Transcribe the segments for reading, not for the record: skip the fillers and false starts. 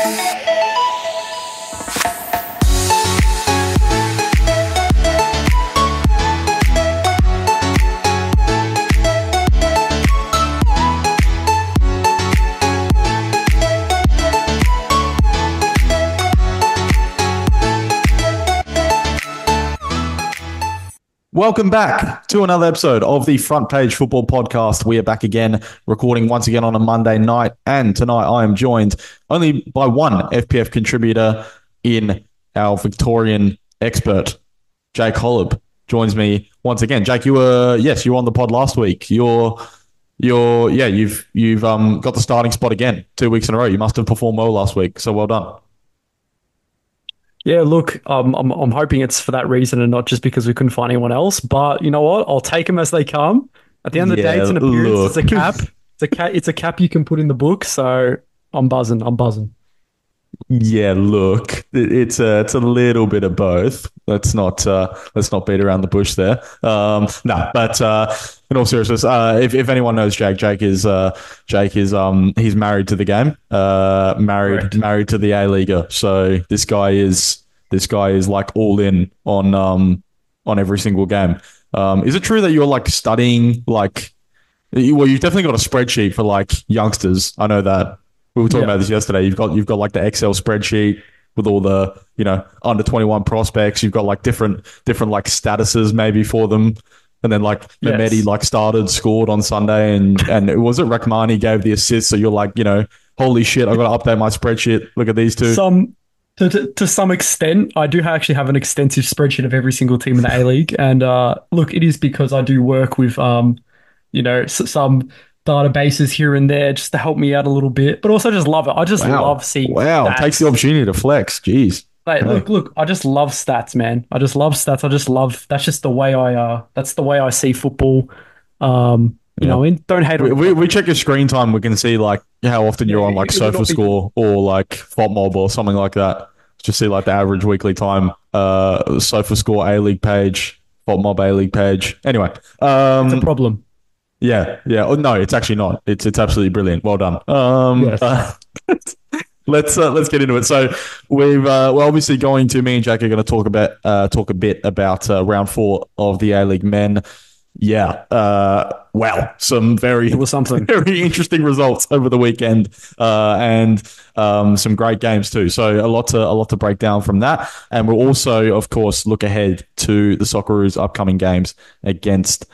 Welcome back to another episode of the Front Page Football Podcast. We are back again, recording once again on a Monday night. And tonight I am joined only by one FPF contributor in our Victorian expert. Jake Holub joins me once again. Jake, you were on the pod last week. You've got the starting spot again 2 weeks in a row. You must have performed well last week, so well done. Yeah, look, I'm hoping it's for that reason and not just because we couldn't find anyone else. But you know what? I'll take them as they come. At the end of the day, it's an appearance. It's a cap. It's a cap you can put in the book. So I'm buzzing. Yeah, look, it's a little bit of both. Let's not beat around the bush there. In all seriousness, if anyone knows Jake is he's married to the game, married to the A-Leaguer. So this guy is like all in on every single game. Is it true that you're like studying you've definitely got a spreadsheet for like youngsters? I know that. We were talking about this yesterday. You've got like the Excel spreadsheet with all the, under 21 prospects. You've got like different like statuses maybe for them. And then like Mehmeti like scored on Sunday and was it Rahmani gave the assist? So you're like, holy shit, I've got to update my spreadsheet. Look at these two. To some extent, I do actually have an extensive spreadsheet of every single team in the A-League. And look, it is because I do work with, some databases here and there just to help me out a little bit, but also just love it. I just love seeing stats. It takes the opportunity to flex. Jeez. Look, I just love stats, man. I just love stats. That's just the way that's the way I see football. Don't hate it. We check your screen time. We can see like how often you're on like SofaScore or like FotMob or something like that. Just see like the average weekly time. SofaScore A-League page, FotMob A-League page. Anyway. It's a problem. Yeah. Oh, no, it's actually not. It's absolutely brilliant. Well done. Yes. Let's get into it. So we're obviously going to, me and Jack are going to talk a bit about round 4 of the A-League men. Yeah. Some very interesting results over the weekend, and some great games too. So a lot to break down from that, and we'll also, of course, look ahead to the Socceroos' upcoming games against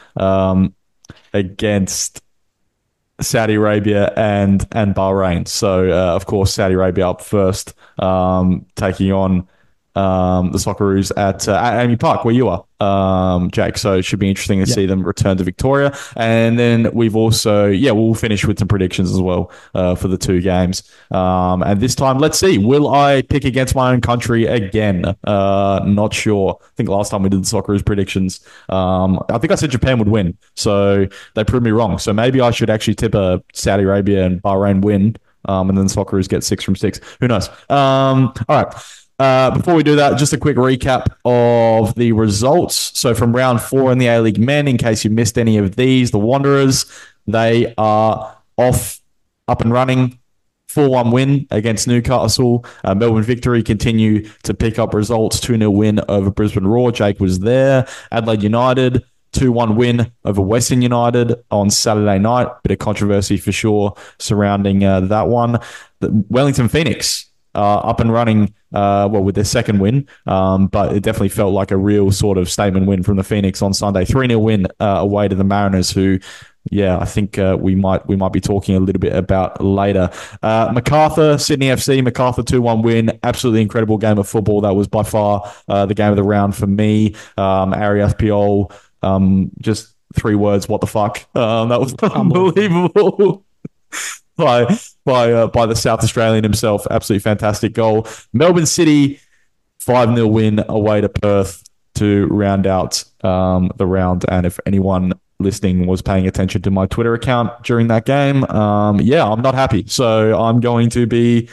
Saudi Arabia and Bahrain. So, of course, Saudi Arabia up first, taking on the Socceroos at AAMI Park, where you are, Jake. So it should be interesting to see them return to Victoria. And then we've also, we'll finish with some predictions as well for the 2 games. And this time, let's see, will I pick against my own country again? Not sure. I think last time we did the Socceroos predictions, I think I said Japan would win. So they proved me wrong. So maybe I should actually tip a Saudi Arabia and Bahrain win, and then the Socceroos get 6 from 6. Who knows? All right. Before we do that, just a quick recap of the results. So from round 4 in the A-League men, in case you missed any of these, the Wanderers, they are up and running. 4-1 win against Newcastle. Melbourne Victory continue to pick up results. 2-0 win over Brisbane Roar. Jake was there. Adelaide United, 2-1 win over Western United on Saturday night. Bit of controversy for sure surrounding that one. The Wellington Phoenix up and running, with their second win, but it definitely felt like a real sort of statement win from the Phoenix on Sunday. 3-0 win away to the Mariners, who, I think we might be talking a little bit about later. Macarthur, Sydney FC, Macarthur 2-1 win. Absolutely incredible game of football. That was by far the game of the round for me. Arias Piol, just 3 words, what the fuck? That was unbelievable. By the South Australian himself. Absolutely fantastic goal. Melbourne City, 5-0 win away to Perth to round out the round. And if anyone listening was paying attention to my Twitter account during that game, I'm not happy. So I'm going to be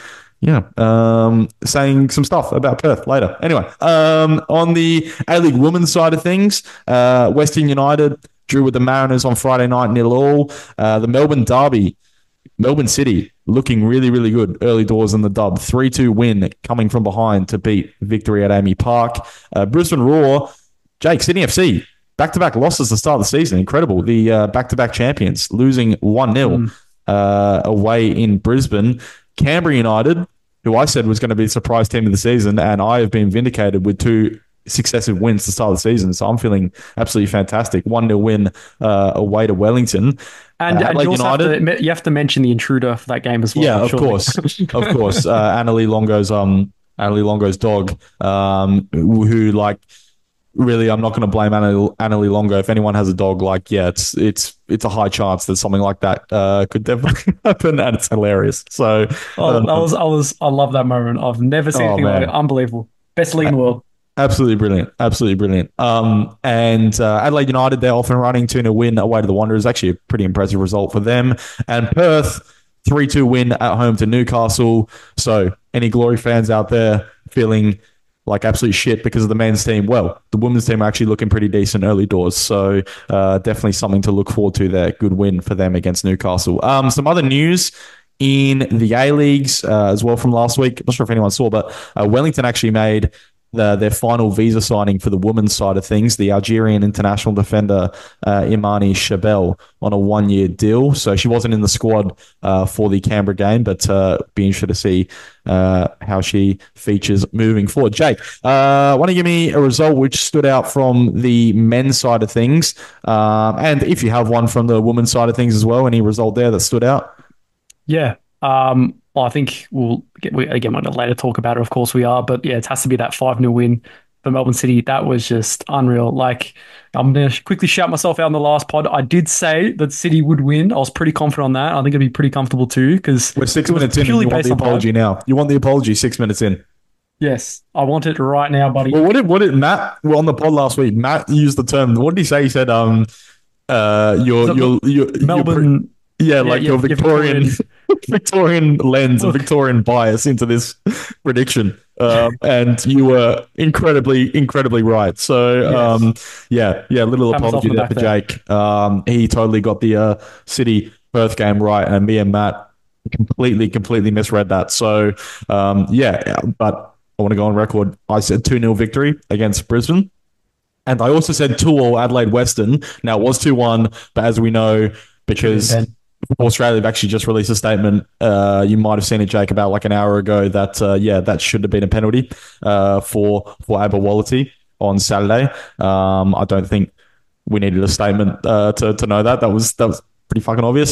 saying some stuff about Perth later. Anyway, on the A-League women's side of things, Western United drew with the Mariners on Friday night 0-0. The Melbourne Derby, Melbourne City looking really, really good early doors in the dub. 3-2 win coming from behind to beat Victory at Amy Park. Brisbane Roar, Jake, Sydney FC, back-to-back losses at the start of the season. Incredible. The back-to-back champions losing 1-0 away in Brisbane. Canberra United, who I said was going to be the surprise team of the season, and I have been vindicated with 2 successive wins to start the season. So I'm feeling absolutely fantastic. 1-0 win away to Wellington. And you also you have to mention the intruder for that game as well. Yeah, of course. Of course. Annalie Longo's dog, who like, really, I'm not going to blame Annalie Longo. If anyone has a dog, like, yeah, it's a high chance that something like that could definitely happen, and it's hilarious. So, I love that moment. I've never seen anything like it. Unbelievable. Best league in the world. Absolutely brilliant. Absolutely brilliant. And Adelaide United, they're off and running 2-0 win away to the Wanderers. Actually, a pretty impressive result for them. And Perth, 3-2 win at home to Newcastle. So, any Glory fans out there feeling like absolute shit because of the men's team? Well, the women's team are actually looking pretty decent early doors. So, definitely something to look forward to there. Good win for them against Newcastle. Some other news in the A-Leagues as well from last week. I'm not sure if anyone saw, but Wellington actually made their final visa signing for the women's side of things, the Algerian international defender Imani Shabel, on a 1-year deal. So she wasn't in the squad for the Canberra game, but be interested to see how she features moving forward. Jake, want to give me a result which stood out from the men's side of things, and if you have one from the women's side of things as well, any result there that stood out? Yeah. Well, I think we're going to later talk about it. Of course we are, but yeah, it has to be that 5-0 win for Melbourne City. That was just unreal. Like, I'm going to quickly shout myself out in the last pod. I did say that City would win. I was pretty confident on that. I think it'd be pretty comfortable too, because we're 6 minutes in and you want the apology now. You want the apology 6 minutes in. Yes, I want it right now, buddy. Well, what did Matt, well, on the pod last week, Matt used the term, what did he say? He said, Melbourne. Your Victorian Victorian lens and Victorian bias into this prediction. And you were incredibly right. So, little apology there for Jake. He totally got the City Perth game right, and me and Matt completely misread that. So, but I want to go on record. I said 2-0 victory against Brisbane. And I also said 2-2 Adelaide Western. Now, it was 2-1, but as we know, because Australia have actually just released a statement. You might have seen it, Jake, about like an hour ago that that should have been a penalty for Abawalati on Saturday. I don't think we needed a statement to know that. That was pretty fucking obvious.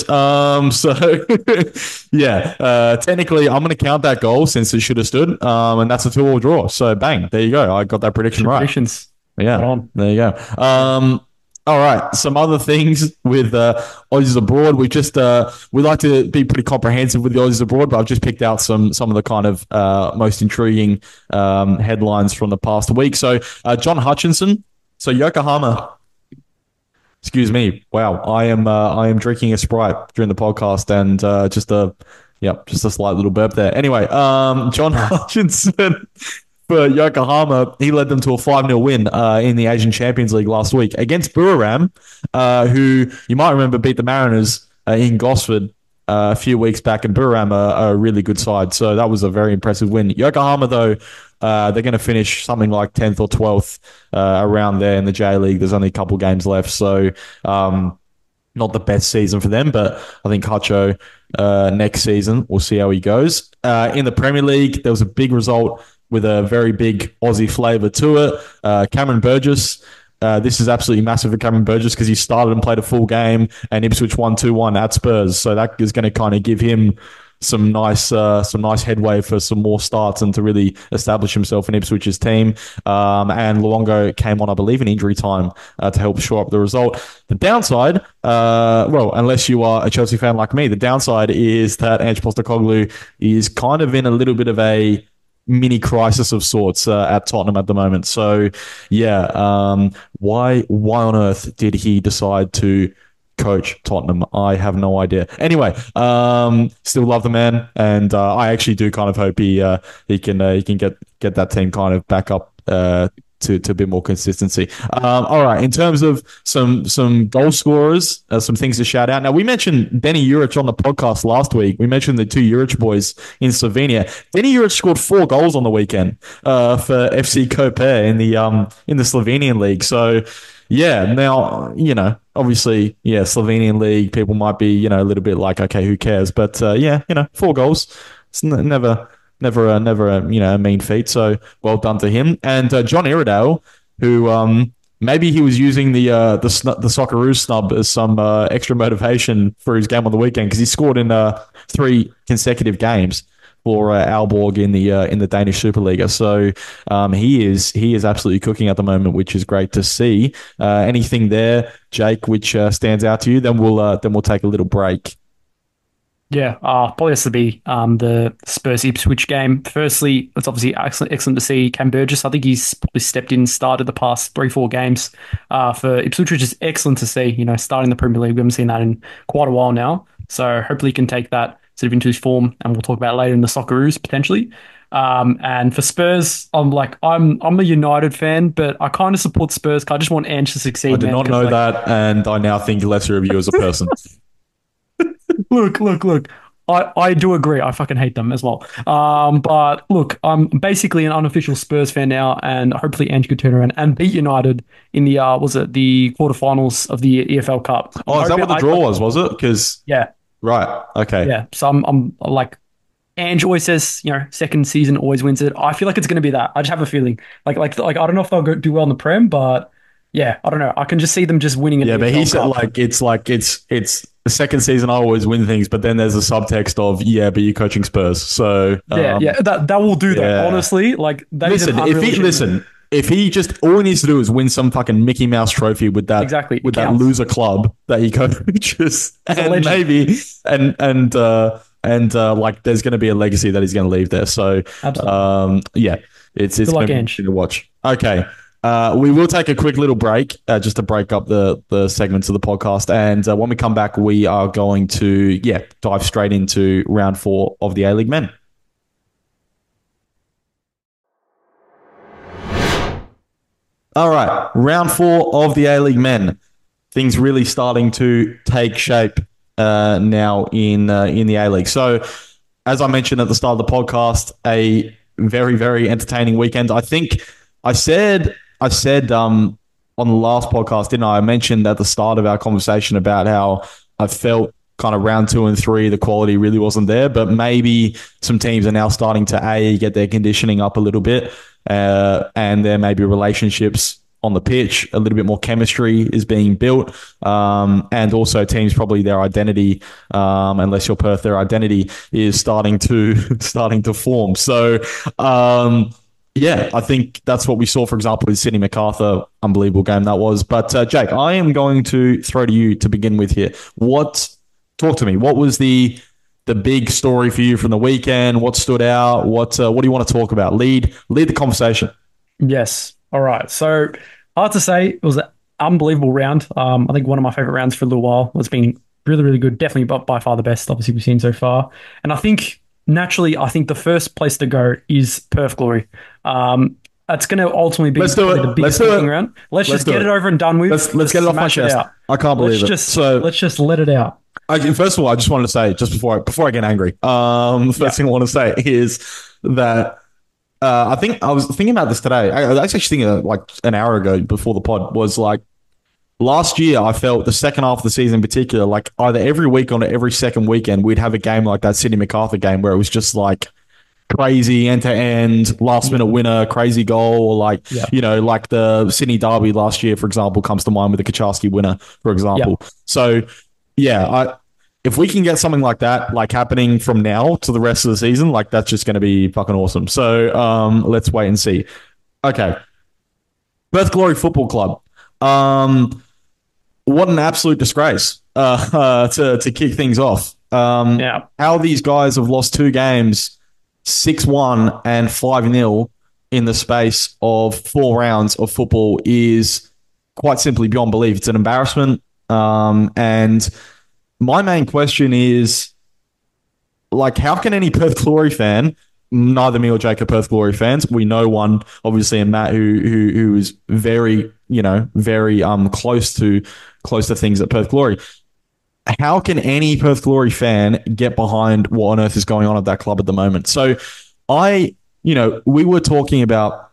Technically, I'm going to count that goal since it should have stood, and that's a 2-2 draw. So bang, there you go. I got that prediction right. Yeah, there you go. All right, some other things with Aussies abroad. We like to be pretty comprehensive with the Aussies abroad, but I've just picked out some of the kind of most intriguing headlines from the past week. So John Hutchinson, so Yokohama. Excuse me. Wow, I am drinking a Sprite during the podcast, and just a slight little burp there. Anyway, John Hutchinson. For Yokohama, he led them to a 5-0 win in the Asian Champions League last week against Buriram, who you might remember beat the Mariners in Gosford a few weeks back, and Buriram are a really good side. So that was a very impressive win. Yokohama, though, they're going to finish something like 10th or 12th around there in the J-League. There's only a couple games left, so not the best season for them, but I think Hutcho next season, we'll see how he goes. In the Premier League, there was a big result with a very big Aussie flavour to it. Cameron Burgess. This is absolutely massive for Cameron Burgess because he started and played a full game, and Ipswich won 2-1 at Spurs. So that is going to kind of give him some nice headway for some more starts and to really establish himself in Ipswich's team. And Luongo came on, I believe, in injury time to help shore up the result. The downside, unless you are a Chelsea fan like me, the downside is that Ange Postecoglou is kind of in a little bit of a mini crisis of sorts at Tottenham at the moment. So, why on earth did he decide to coach Tottenham? I have no idea. Anyway, still love the man, and I actually do kind of hope he can get that team kind of back up to a bit more consistency. All right, in terms of some goal scorers, some things to shout out. Now we mentioned Denny Juric on the podcast last week. We mentioned the two Juric boys in Slovenia. Denny Juric scored 4 goals on the weekend for FC Koper in the Slovenian league. So yeah, now obviously, yeah, Slovenian league people might be a little bit like, okay, who cares? But yeah, 4 goals. It's never a mean feat. So well done to him. And John Iredale, who maybe he was using the Socceroos snub as some extra motivation for his game on the weekend, because he scored in 3 consecutive games for Aalborg in the Danish Superliga. So he is absolutely cooking at the moment, which is great to see. Anything there, Jake, which stands out to you? Then we'll take a little break. Yeah, probably has to be the Spurs Ipswich game. Firstly, it's obviously excellent to see Cam Burgess. I think he's probably stepped in, started the past 3-4 games for Ipswich, which is excellent to see. Starting the Premier League, we haven't seen that in quite a while now. So hopefully he can take that sort of into his form, and we'll talk about it later in the Socceroos potentially. And for Spurs, I'm a United fan, but I kind of support Spurs. I just want Ange to succeed. I did not know that, and I now think lesser of you as a person. Look. I do agree. I fucking hate them as well. But look, I'm basically an unofficial Spurs fan now, and hopefully Ange could turn around and beat United in the the quarterfinals of the EFL Cup. Oh, is that what the draw was it? Because yeah, right, okay, yeah. So I'm like, Ange always says, second season always wins it. I feel like it's going to be that. I just have a feeling, like I don't know if they'll do well in the Prem, but yeah, I don't know. I can just see them just winning it. Yeah, but he said it's the second season I always win things, but then there's a subtext of but you're coaching Spurs, so that will do that. Yeah. Honestly, like that. If he just all he needs to do is win some fucking Mickey Mouse trophy with that that loser club that he coaches, and maybe like there's going to be a legacy that he's going to leave there. So it's going to be to watch. Okay. We will take a quick little break just to break up the segments of the podcast. And when we come back, we are going to, dive straight into round 4 of the A-League men. All right, round 4 of the A-League men. Things really starting to take shape now in the A-League. So, as I mentioned at the start of the podcast, a very, very entertaining weekend. I think I said on the last podcast, didn't I? I mentioned at the start of our conversation about how I felt kind of round 2 and 3, the quality really wasn't there, but maybe some teams are now starting to get their conditioning up a little bit, and there may be relationships on the pitch, a little bit more chemistry is being built, and also teams probably their identity, unless you're Perth, their identity is starting to form. So. Yeah, I think that's what we saw, for example, with Sydney MacArthur. Unbelievable game that was. But Jake, I am going to throw to you to begin with here. Talk to me. What was the big story for you from the weekend? What stood out? What do you want to talk about? Lead the conversation. Yes. All right. So hard to say. It was an unbelievable round. I think one of my favorite rounds for a little while. It's been really, really good. Definitely by far the best, obviously, we've seen so far. And I think naturally, I think the first place to go is Perth Glory. It's going to ultimately be the biggest round. Let's just get it over and done with. Let's get it off my chest. I can't believe it. Let's just let it out. First of all, I just wanted to say, just before I get angry, first thing I want to say is that I think I was thinking about this today. I was actually thinking like an hour ago before the pod was like, last year, I felt the second half of the season in particular, like either every week or every second weekend, we'd have a game like that Sydney MacArthur game where it was just like crazy end-to-end, last-minute winner, crazy goal, or like the Sydney Derby last year, for example, comes to mind with the Kaczarski winner, for example. Yeah. So, if we can get something like that like happening from now to the rest of the season, like that's just going to be fucking awesome. So let's wait and see. Okay. Perth Glory Football Club. What an absolute disgrace to kick things off. How these guys have lost 2 games, 6-1 and 5-0 in the space of 4 rounds of football is quite simply beyond belief. It's an embarrassment. And my main question is, like, how can any Perth Glory fan neither me or Jake are Perth Glory fans. We know one, obviously, and Matt, who is very, very close to things at Perth Glory. How can any Perth Glory fan get behind what on earth is going on at that club at the moment? So I, we were talking about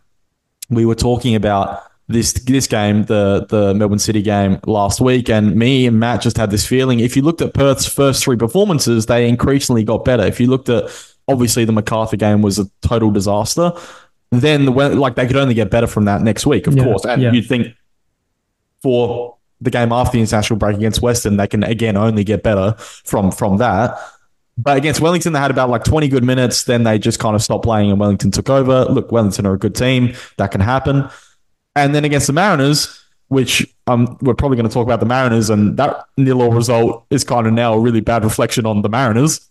this game, the Melbourne City game last week, and me and Matt just had this feeling. If you looked at Perth's first three performances, they increasingly got better. If you looked at, obviously, the Macarthur game was a total disaster. Then they could only get better from that next week, of course. And you'd think for the game after the international break against Western, they can again only get better from that. But against Wellington, they had about 20 good minutes. Then they just kind of stopped playing and Wellington took over. Look, Wellington are a good team. That can happen. And then against the Mariners, which we're probably going to talk about the Mariners, and that 0-0 result is kind of now a really bad reflection on the Mariners.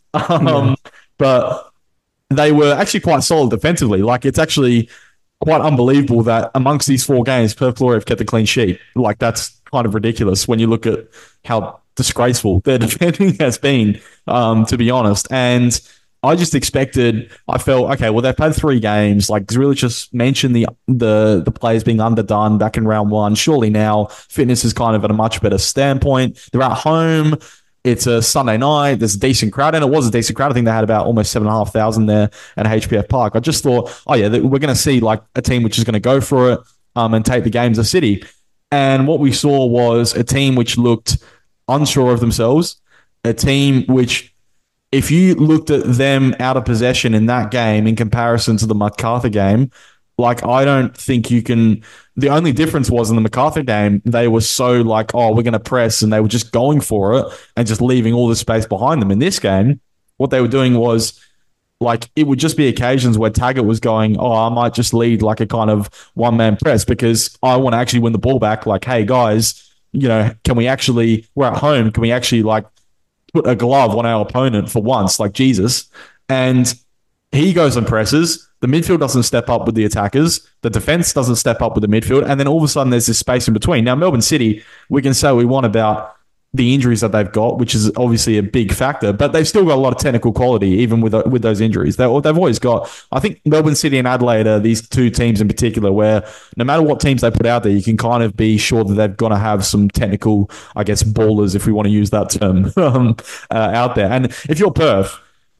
But they were actually quite solid defensively. It's actually quite unbelievable that amongst these four games, Perth Glory have kept a clean sheet. That's kind of ridiculous when you look at how disgraceful their defending has been, to be honest. And I just expected, I felt, okay, well, they've had 3 games. Really just mentioned the players being underdone back in round 1. Surely now fitness is kind of at a much better standpoint. They're at home. It's a Sunday night. There's a decent crowd, and it was a decent crowd. I think they had about almost 7,500 there at HPF Park. I just thought, we're going to see a team which is going to go for it and take the games of City. And what we saw was a team which looked unsure of themselves, a team which, if you looked at them out of possession in that game in comparison to the Macarthur game, I don't think you can. The only difference was in the Macarthur game, they were so we're going to press, and they were just going for it and just leaving all the space behind them. In this game, what they were doing was it would just be occasions where Taggart was going, I might just lead a kind of one-man press because I want to actually win the ball back. Hey, guys, can we actually, we're at home, can we actually put a glove on our opponent for once, Jesus? And he goes and presses. The midfield doesn't step up with the attackers. The defense doesn't step up with the midfield. And then all of a sudden there's this space in between. Now, Melbourne City, we can say we want about the injuries that they've got, which is obviously a big factor, but they've still got a lot of technical quality, even with those injuries. They've always got, I think Melbourne City and Adelaide are these 2 teams in particular where no matter what teams they put out there, you can kind of be sure that they're going to have some technical, I guess, ballers, if we want to use that term, out there. And if you're Perth,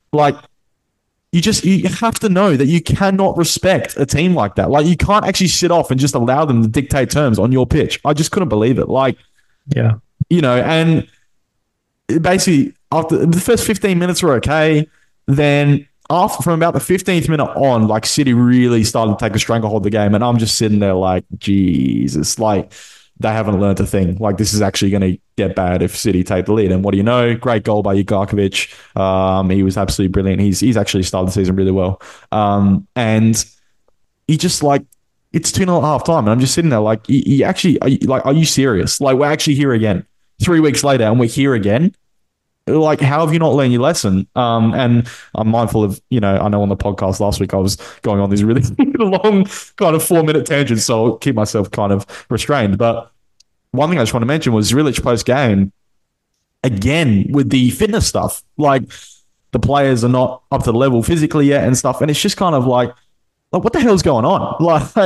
you have to know that you cannot respect a team like that. You can't actually sit off and just allow them to dictate terms on your pitch. I just couldn't believe it. And basically after the first 15 minutes were okay. Then from about the 15th minute on, City really started to take a stranglehold of the game. And I'm just sitting there Jesus, they haven't learned a thing. This is actually going to get bad if City take the lead. And what do you know? Great goal by Ugarkovic. He was absolutely brilliant. He's actually started the season really well. And he just it's 2-0 at half time. And I'm just sitting there you actually, are you serious? We're actually here again 3 weeks later and we're here again. How have you not learned your lesson? And I'm mindful of, I know on the podcast last week I was going on these really long kind of 4-minute tangents, so I'll keep myself kind of restrained. But one thing I just want to mention was Rilich post-game, again, with the fitness stuff. The players are not up to the level physically yet and stuff. And it's just kind of what the hell's going on?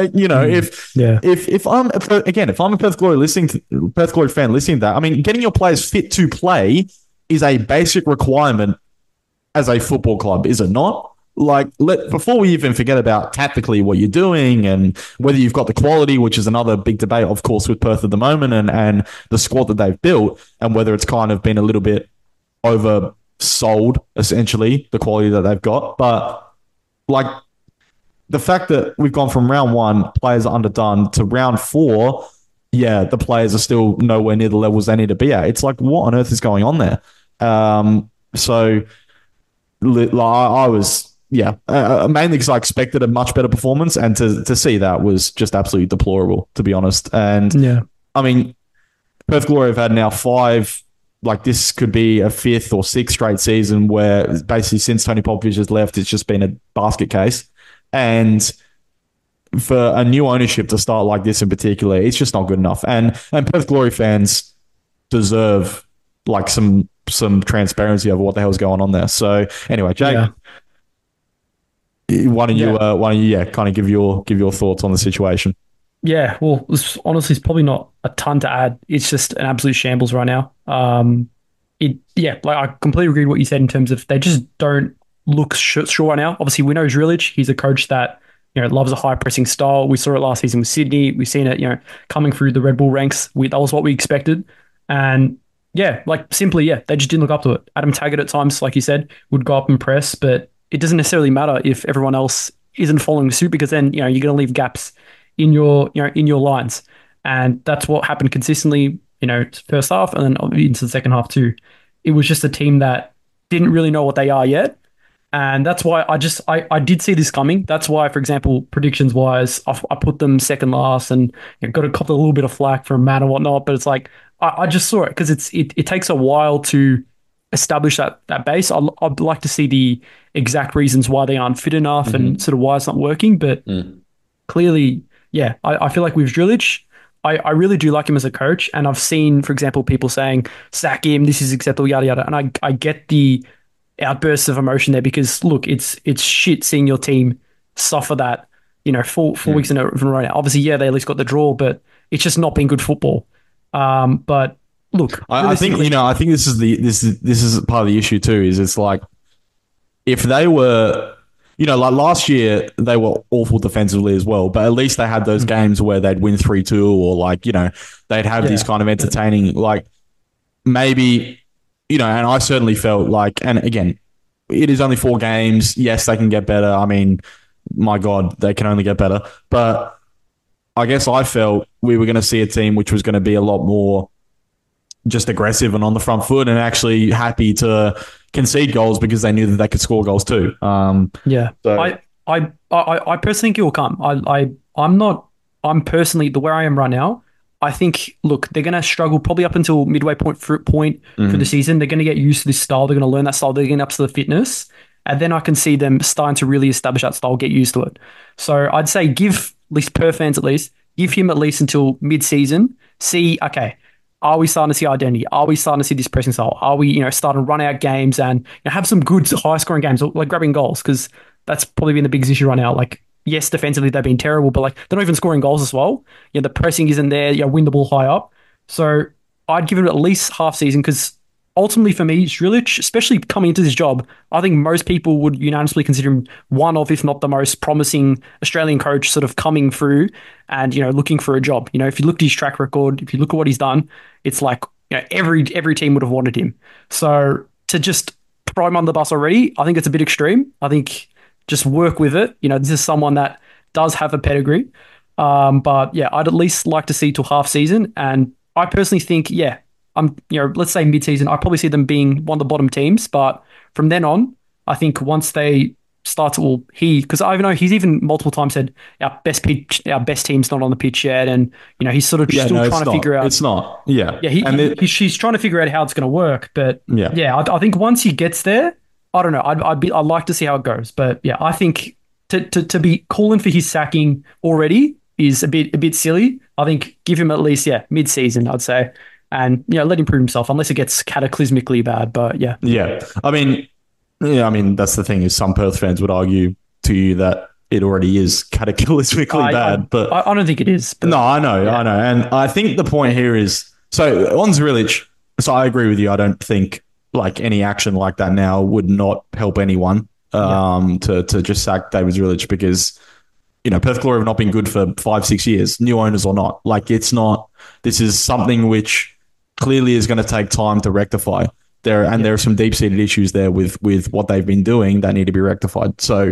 If I'm a Perth Glory fan listening to that, I mean, getting your players fit to play is a basic requirement as a football club, is it not? Before we even forget about tactically what you're doing and whether you've got the quality, which is another big debate, of course, with Perth at the moment and the squad that they've built, and whether it's kind of been a little bit oversold, essentially, the quality that they've got. But the fact that we've gone from round 1, players are underdone, to round 4, the players are still nowhere near the levels they need to be at. It's what on earth is going on there? So I was, mainly because I expected a much better performance, and to see that was just absolutely deplorable, to be honest. And I mean, Perth Glory have had now 5, this could be a 5th or 6th straight season where basically since Tony Popovich has left, it's just been a basket case. And for a new ownership to start like this in particular, it's just not good enough. And Perth Glory fans deserve some transparency over what the hell's going on there. So anyway, Jake. why don't you, kind of give your thoughts on the situation? Yeah, well, honestly, it's probably not a ton to add. It's just an absolute shambles right now. Yeah, like I completely agree with what you said in terms of they just don't look sure right now. Obviously, we know Drilic. He's a coach that loves a high pressing style. We saw it last season with Sydney. We've seen it, coming through the Red Bull ranks. That was what we expected, and yeah, like simply, yeah, they just didn't look up to it. Adam Taggart at times, like you said, would go up and press, but it doesn't necessarily matter if everyone else isn't following suit because then you're going to leave gaps in your in your lines, and that's what happened consistently. First half and then into the second half too. It was just a team that didn't really know what they are yet, and that's why I did see this coming. That's why, for example, predictions wise, I put them second last and got a couple a little bit of flack from Matt and whatnot. But it's like I just saw it because it takes a while to establish that base. I'd like to see the exact reasons why they aren't fit enough and sort of why it's not working. But clearly, yeah, I feel like with Drilic, I really do like him as a coach. And I've seen, for example, people saying, sack him, this is acceptable, yada, yada. And I get the outbursts of emotion there because, look, it's shit seeing your team suffer that, four weeks in a row now. Obviously, yeah, they at least got the draw, but it's just not been good football. But look, I think, I think this is part of the issue too, is it's like, if they were, like last year, they were awful defensively as well, but at least they had those games where they'd win 3-2 or like, they'd have these kind of entertaining, like maybe, and I certainly felt like, and again, it is only 4 games. Yes, they can get better. I mean, my God, they can only get better. But I guess I felt we were going to see a team which was going to be a lot more just aggressive and on the front foot and actually happy to concede goals because they knew that they could score goals too. Yeah. So. I personally think it will come. I'm personally, the where I am right now, I think, look, they're going to struggle probably up until midway point for the season. They're going to get used to this style. They're going to learn that style. They're getting up to the fitness. And then I can see them starting to really establish that style, get used to it. So I'd say give, at least per fans at least, give him at least until mid-season. See, okay, are we starting to see identity? Are we starting to see this pressing style? Are we, starting to run out games and have some good high-scoring games, like grabbing goals? Because that's probably been the biggest issue right now. Like, yes, defensively they've been terrible, but like they're not even scoring goals as well. The pressing isn't there. Win the ball high up. So I'd give it at least half season because ultimately for me, Drilic, especially coming into this job, I think most people would unanimously consider him one of, if not the most promising Australian coach sort of coming through and, looking for a job. If you look at his track record, if you look at what he's done, it's like, every team would have wanted him. So to just throw him on the bus already, I think it's a bit extreme. I think just work with it. This is someone that does have a pedigree. But yeah, I'd at least like to see till half season. And I personally think, yeah, let's say mid-season, I probably see them being one of the bottom teams. But from then on, I think once they start to, because I know he's even multiple times said our best team's not on the pitch yet, and he's sort of still trying to figure out. It's not, yeah, yeah. He's trying to figure out how it's going to work. But yeah, I think once he gets there, I don't know. I'd like to see how it goes. But yeah, I think to be calling for his sacking already is a bit silly. I think give him at least mid-season, I'd say. And let him prove himself, unless it gets cataclysmically bad. But yeah, I mean, that's the thing is some Perth fans would argue to you that it already is cataclysmically bad, but I don't think it is. But, no, I know, and I think the point here is so on Drilic. So I agree with you. I don't think like any action like that now would not help anyone to just sack David Drilic because. Perth Glory have not been good for 5-6 years, new owners or not. Like, it's not, this is something which clearly is going to take time to rectify. There are some deep-seated issues there with what they've been doing that need to be rectified. So,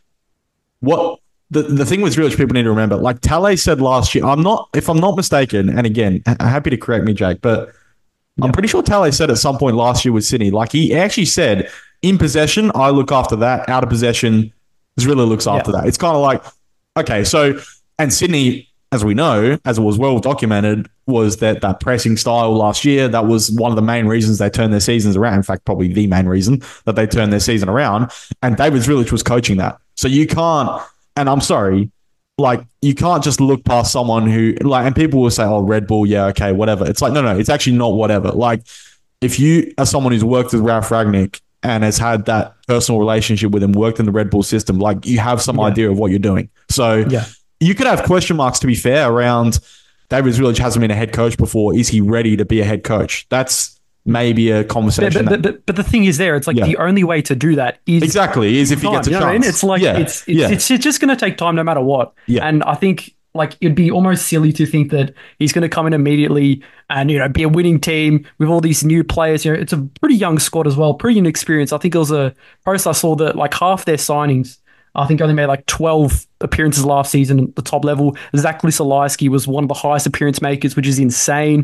what the thing with Drilic, people need to remember, like Tale said last year, if I'm not mistaken, and again, happy to correct me, Jake, but I'm pretty sure Tale said at some point last year with Sydney, like he actually said, in possession, I look after that. Out of possession, Drilic looks after that. It's kind of like, okay, so, and Sydney, as we know, as it was well documented, was that pressing style last year. That was one of the main reasons they turned their seasons around. In fact, probably the main reason that they turned their season around. And David Drilic was coaching that. So you can't, and I'm sorry, like, you can't just look past someone who, like, and people will say, oh, Red Bull, yeah, okay, whatever. It's like, no, it's actually not whatever. Like, if you are someone who's worked with Ralph Ragnick and has had that personal relationship with him, worked in the Red Bull system, like you have some idea of what you're doing. So Yeah. you could have question marks, to be fair, around David Village hasn't been a head coach before. Is he ready to be a head coach? That's maybe a conversation. But the thing is, it's like the only way to do that is exactly is if he gets a chance. I mean? It's like it's just going to take time no matter what. Yeah. And I think like it'd be almost silly to think that he's going to come in immediately and be a winning team with all these new players. It's a pretty young squad as well, pretty inexperienced. I think it was a post I saw that like half their signings, I think, only made like 12 appearances last season at the top level. Zach Lisalajski was one of the highest appearance makers, which is insane.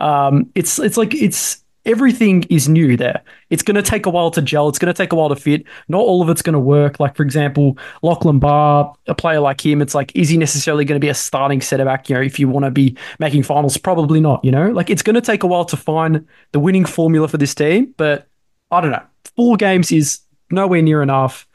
It's everything is new there. It's going to take a while to gel. It's going to take a while to fit. Not all of it's going to work. Like, for example, Lachlan Barr, a player like him, it's like, is he necessarily going to be a starting centre back? If you want to be making finals, probably not, Like, it's going to take a while to find the winning formula for this team. But I don't know. 4 games is nowhere near enough.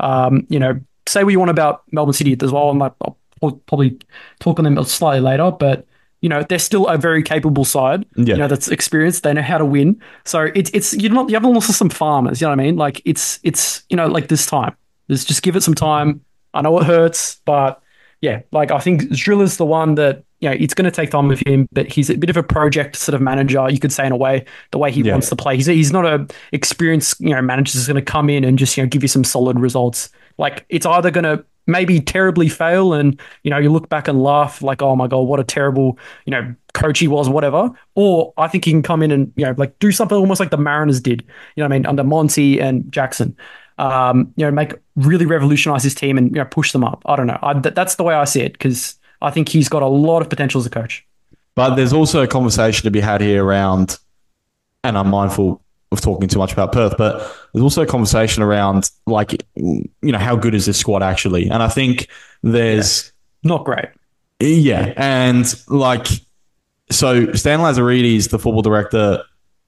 Say what you want about Melbourne City as well. I'll probably talk on them slightly later, but they're still a very capable side. Yeah. That's experienced. They know how to win. So you haven't lost to some farmers. You know what I mean? Like it's like this time. Just give it some time. I know it hurts, but yeah, like I think Driller's the one that it's going to take time with him, but he's a bit of a project sort of manager, you could say, in a way, the way he wants to play. He's not a experienced manager who's going to come in and just give you some solid results. Like it's either going to maybe terribly fail and you look back and laugh like, oh my god, what a terrible coach he was, whatever, or I think he can come in and like do something almost like the Mariners did, what I mean, under Monty and Jackson. Make really revolutionize his team and push them up. I don't know. That's the way I see it, because I think he's got a lot of potential as a coach. But there's also a conversation to be had here around, and I'm mindful of talking too much about Perth, but there's also a conversation around like, how good is this squad actually? And I think there's not great. Yeah. And like, so Stan Lazaridis, the football director,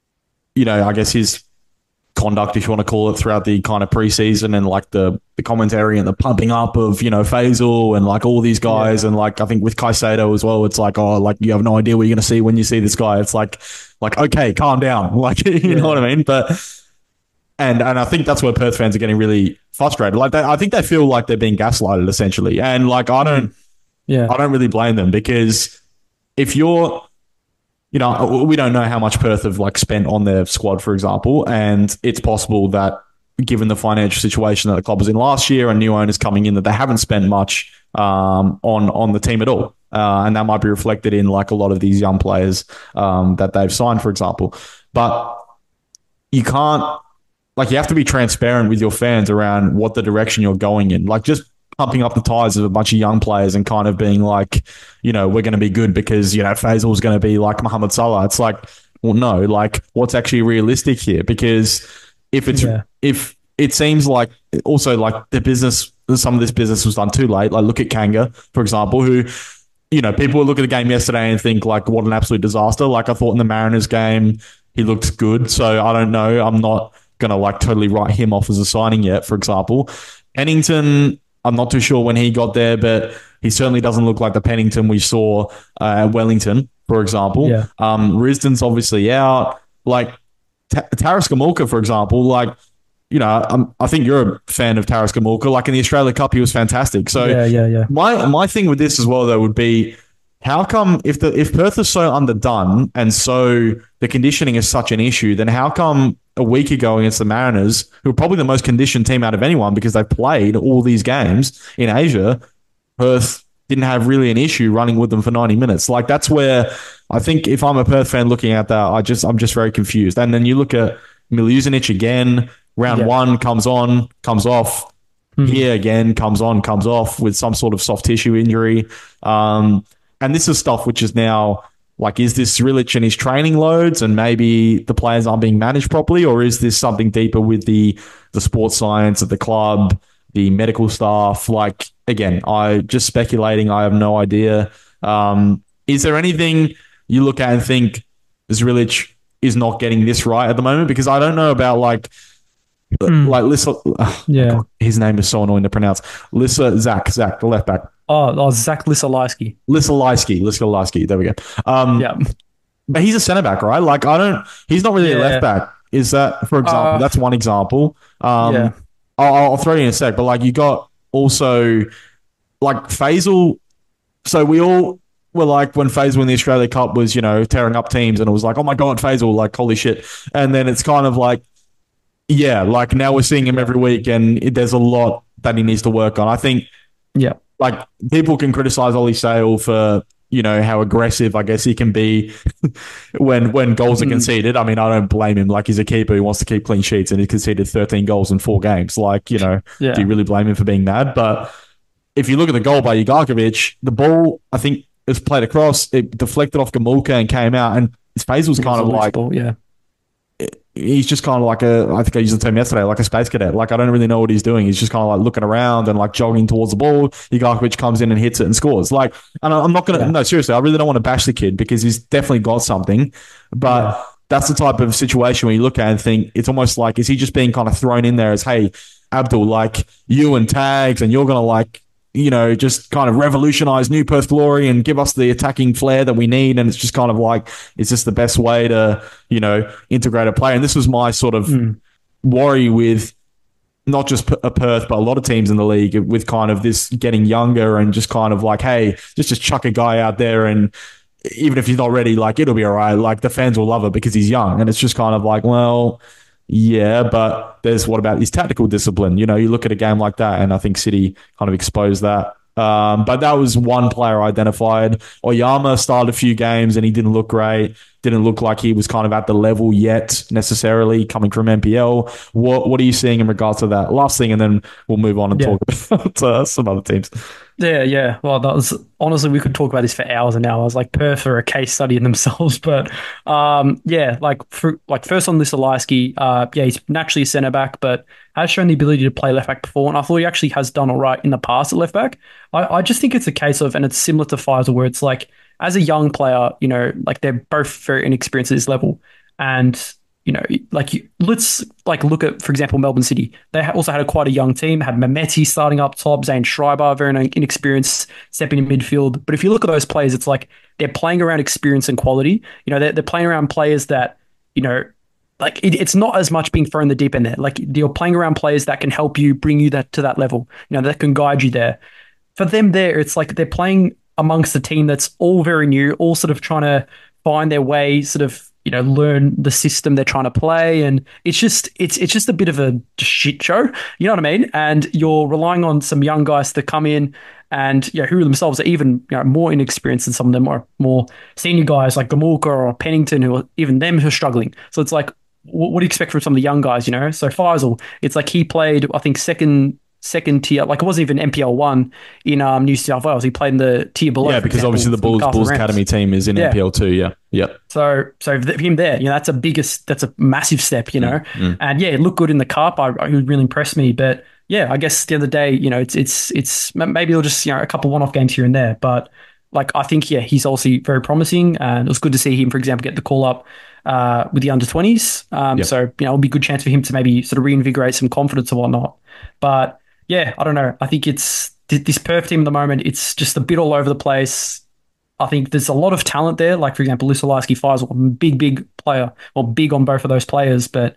I guess his conduct, if you want to call it, throughout the kind of preseason and like the commentary and the pumping up of, Faisal and like all these guys. And like, I think with Caicedo as well, it's like, oh, like you have no idea what you're going to see when you see this guy. It's like, okay, calm down. Like, you know what I mean? But, and I think that's where Perth fans are getting really frustrated. Like I think they feel like they're being gaslighted essentially. And like, I don't really blame them, because if you're, we don't know how much Perth have like spent on their squad, for example, and it's possible that given the financial situation that the club was in last year and new owners coming in, that they haven't spent much on the team at all, and that might be reflected in like a lot of these young players that they've signed, for example. But you can't, like, you have to be transparent with your fans around what the direction you're going in. Like, just pumping up the tires of a bunch of young players and kind of being like, we're going to be good because, Faisal's going to be like Mohamed Salah. It's like, well, no, like what's actually realistic here? Because if it seems like also like some of this business was done too late. Like look at Kanga, for example, who, people would look at the game yesterday and think like, what an absolute disaster. Like I thought in the Mariners game, he looked good. So I don't know. I'm not going to like totally write him off as a signing yet, for example. Pennington, I'm not too sure when he got there, but he certainly doesn't look like the Pennington we saw at Wellington, for example. Yeah. Risdon's obviously out. Like Taras Gamulka, for example, like, I think you're a fan of Taras Gamulka. Like in the Australia Cup, he was fantastic. So yeah. My thing with this as well, though, would be how come if Perth is so underdone and so the conditioning is such an issue, then how come a week ago against the Mariners, who are probably the most conditioned team out of anyone because they've played all these games in Asia, Perth didn't have really an issue running with them for 90 minutes. Like that's where I think if I'm a Perth fan looking at that, I'm just very confused. And then you look at Miljuzinic again, round one comes on, comes off. Here again, comes on, comes off with some sort of soft tissue injury. And this is stuff which is now like, is this Srilic and his training loads and maybe the players aren't being managed properly? Or is this something deeper with the sports science at the club, the medical staff? Like, again, I just speculating. I have no idea. Is there anything you look at and think Srilic is not getting this right at the moment? Because I don't know about like Lissa. God, his name is so annoying to pronounce. Zach, the left back. Oh, Zach Lisalajski. Lisalajski. There we go. But he's a centre back, right? Like he's not really a left back. Is that, for example, that's one example. Yeah. I'll throw you in a sec, but like you got also like Faisal. So we all were like, when Faisal in the Australia Cup was, tearing up teams, and it was like, oh my God, Faisal, like, holy shit. And then it's kind of like, yeah, like now we're seeing him every week, and there's a lot that he needs to work on. I think, Yeah. like, people can criticize Ollie Sale for, how aggressive I guess he can be when goals are conceded. I mean, I don't blame him. Like, he's a keeper who wants to keep clean sheets, and he conceded 13 goals in 4 games. Like, do Yeah. you really blame him for being mad? But if you look at the goal by Ugarkovic, the ball, I think, was played across, it deflected off Gamulka and came out, and Faisal's kind of like, ball, yeah. he's just kind of like I think I used the term yesterday, like a space cadet. Like, I don't really know what he's doing. He's just kind of like looking around and like jogging towards the ball. Ugarkovic comes in and hits it and scores. Like, and I'm not going to, no, seriously, I really don't want to bash the kid because he's definitely got something. But that's the type of situation where you look at it and think, it's almost like, is he just being kind of thrown in there as, hey, Abdul, like, you and Tags, and you're going to like, just kind of revolutionize New Perth Glory and give us the attacking flair that we need. And it's just kind of like, is this the best way to, integrate a player? And this was my sort of worry with not just a Perth, but a lot of teams in the league with kind of this getting younger and just kind of like, hey, just chuck a guy out there, and even if he's not ready, like, it'll be all right. Like, the fans will love it because he's young. And it's just kind of like, well, yeah, but there's what about his tactical discipline? You look at a game like that, and I think City kind of exposed that. But that was one player identified. Oyama started a few games and he didn't look great. Didn't look like he was kind of at the level yet necessarily coming from NPL. What are you seeing in regards to that? Last thing, and then we'll move on and talk about some other teams. Yeah. Well, that was honestly, we could talk about this for hours and hours. Like, Perth are a case study in themselves. But like first on Lisolaski, he's naturally a centre back, but has shown the ability to play left back before, and I thought he actually has done all right in the past at left back. I just think it's a case of, and it's similar to Faisal, where it's like, as a young player, like, they're both very inexperienced at this level, and let's like look at, for example, Melbourne City. They also had quite a young team. Had Mehmeti starting up top, Zane Schreiber, very inexperienced, stepping in midfield. But if you look at those players, it's like they're playing around experience and quality. They're playing around players that, like, it's not as much being thrown in the deep end there. Like, you're playing around players that can help you bring you to that level, that can guide you there. For them there, it's like they're playing amongst a team that's all very new, all sort of trying to find their way, sort of, learn the system they're trying to play. And it's just a bit of a shit show. You know what I mean? And you're relying on some young guys to come in and, who themselves are even, more inexperienced than some of them, or more senior guys like Gamulka or Pennington, who are even them who are struggling. So it's like, what do you expect from some of the young guys, So Faisal, it's like he played, I think, second tier, like, it wasn't even NPL 1 in New South Wales. He played in the tier below. Yeah, because obviously the Bulls Academy team is in NPL 2. Yeah. So him there, that's a massive step, and it looked good in the cup. He really impressed me. But I guess at the end of the day, it's maybe it'll just, a couple one-off games here and there. But like, I think, he's also very promising, and it was good to see him, for example, get the call up with the under-20s. So, it'll be a good chance for him to maybe sort of reinvigorate some confidence and whatnot. But I don't know. I think it's this Perth team at the moment, it's just a bit all over the place. I think there's a lot of talent there. Like, for example, Lisolaski, Faisal, big player, or big on both of those players. But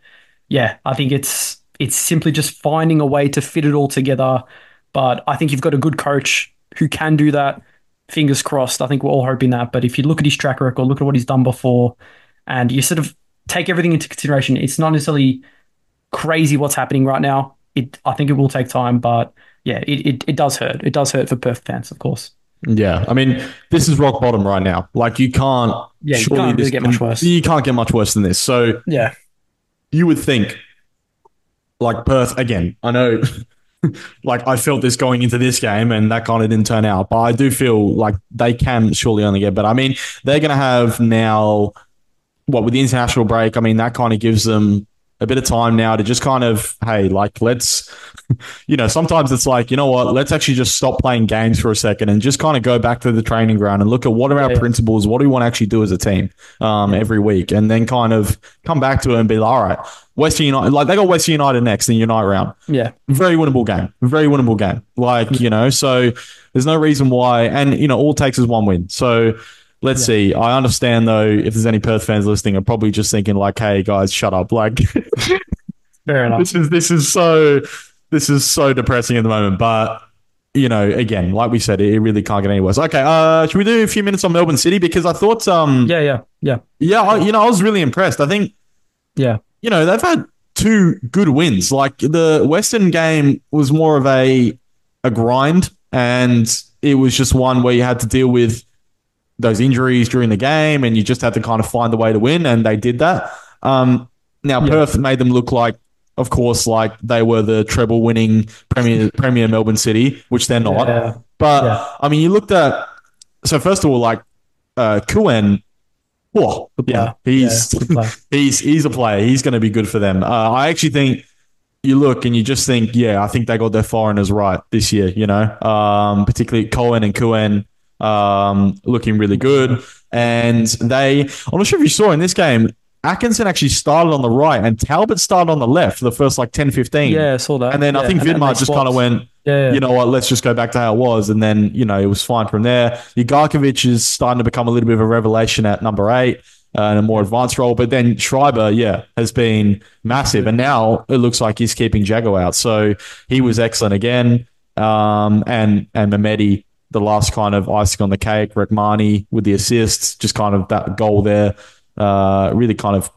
I think it's simply just finding a way to fit it all together. But I think you've got a good coach who can do that. Fingers crossed. I think we're all hoping that. But if you look at his track record, look at what he's done before, and you sort of take everything into consideration, it's not necessarily crazy what's happening right now. I think it will take time, but it does hurt. It does hurt for Perth fans, of course. Yeah, I mean, this is rock bottom right now. Like, you can't. Yeah, you can't really get much worse. You can't get much worse than this. So you would think, like, Perth again. I know, like, I felt this going into this game, and that kind of didn't turn out. But I do feel like they can surely only get better. I mean, they're going to have now, with the international break. I mean, that kind of gives them a bit of time now to just kind of, hey, like, let's, sometimes it's like, what, let's actually just stop playing games for a second and just kind of go back to the training ground and look at what are our principles, what do we want to actually do as a team every week, and then kind of come back to it and be like, all right, Western United, like, they got Western United next in Unite round. Yeah. Very winnable game. Like, so there's no reason why, and, all it takes is one win. So Let's Yeah. see. I understand though, if there's any Perth fans listening, are probably just thinking like, "Hey guys, shut up!" Like, Fair enough. this is so depressing at the moment. But again, like we said, it really can't get any worse. Okay, should we do a few minutes on Melbourne City because I thought, Yeah, yeah, yeah, yeah, I was really impressed. I think yeah, they've had two good wins. Like the Western game was more of a grind, and it was just one where you had to deal with those injuries during the game, and you just had to kind of find a way to win, and they did that. Now yeah, Perth made them look like, of course, like they were the treble-winning Premier Melbourne City, which they're yeah, not. yeah. But I mean, you looked at so first of all, like Kuen. Oh, Good yeah, player. Yeah, good player. he's a player. He's going to be good for them. I actually think you look and you just think, yeah, I think they got their foreigners right this year. Particularly Cohen and Kuen, looking really good. And I'm not sure if you saw in this game, Atkinson actually started on the right and Talbot started on the left for the first like 10, 15. Yeah, I saw And that. then I Yeah, think and they Vidmar just kind of swapped. went, Yeah, you know what, let's just go back to how it was. And then, it was fine from there. Ugarkovic is starting to become a little bit of a revelation at number 8 in a more advanced role. But then Schreiber, yeah, has been massive. And now it looks like he's keeping Jago out. So he was excellent again. And Mehmeti, the last kind of icing on the cake, Rekmani with the assists, just kind of that goal there, really kind of,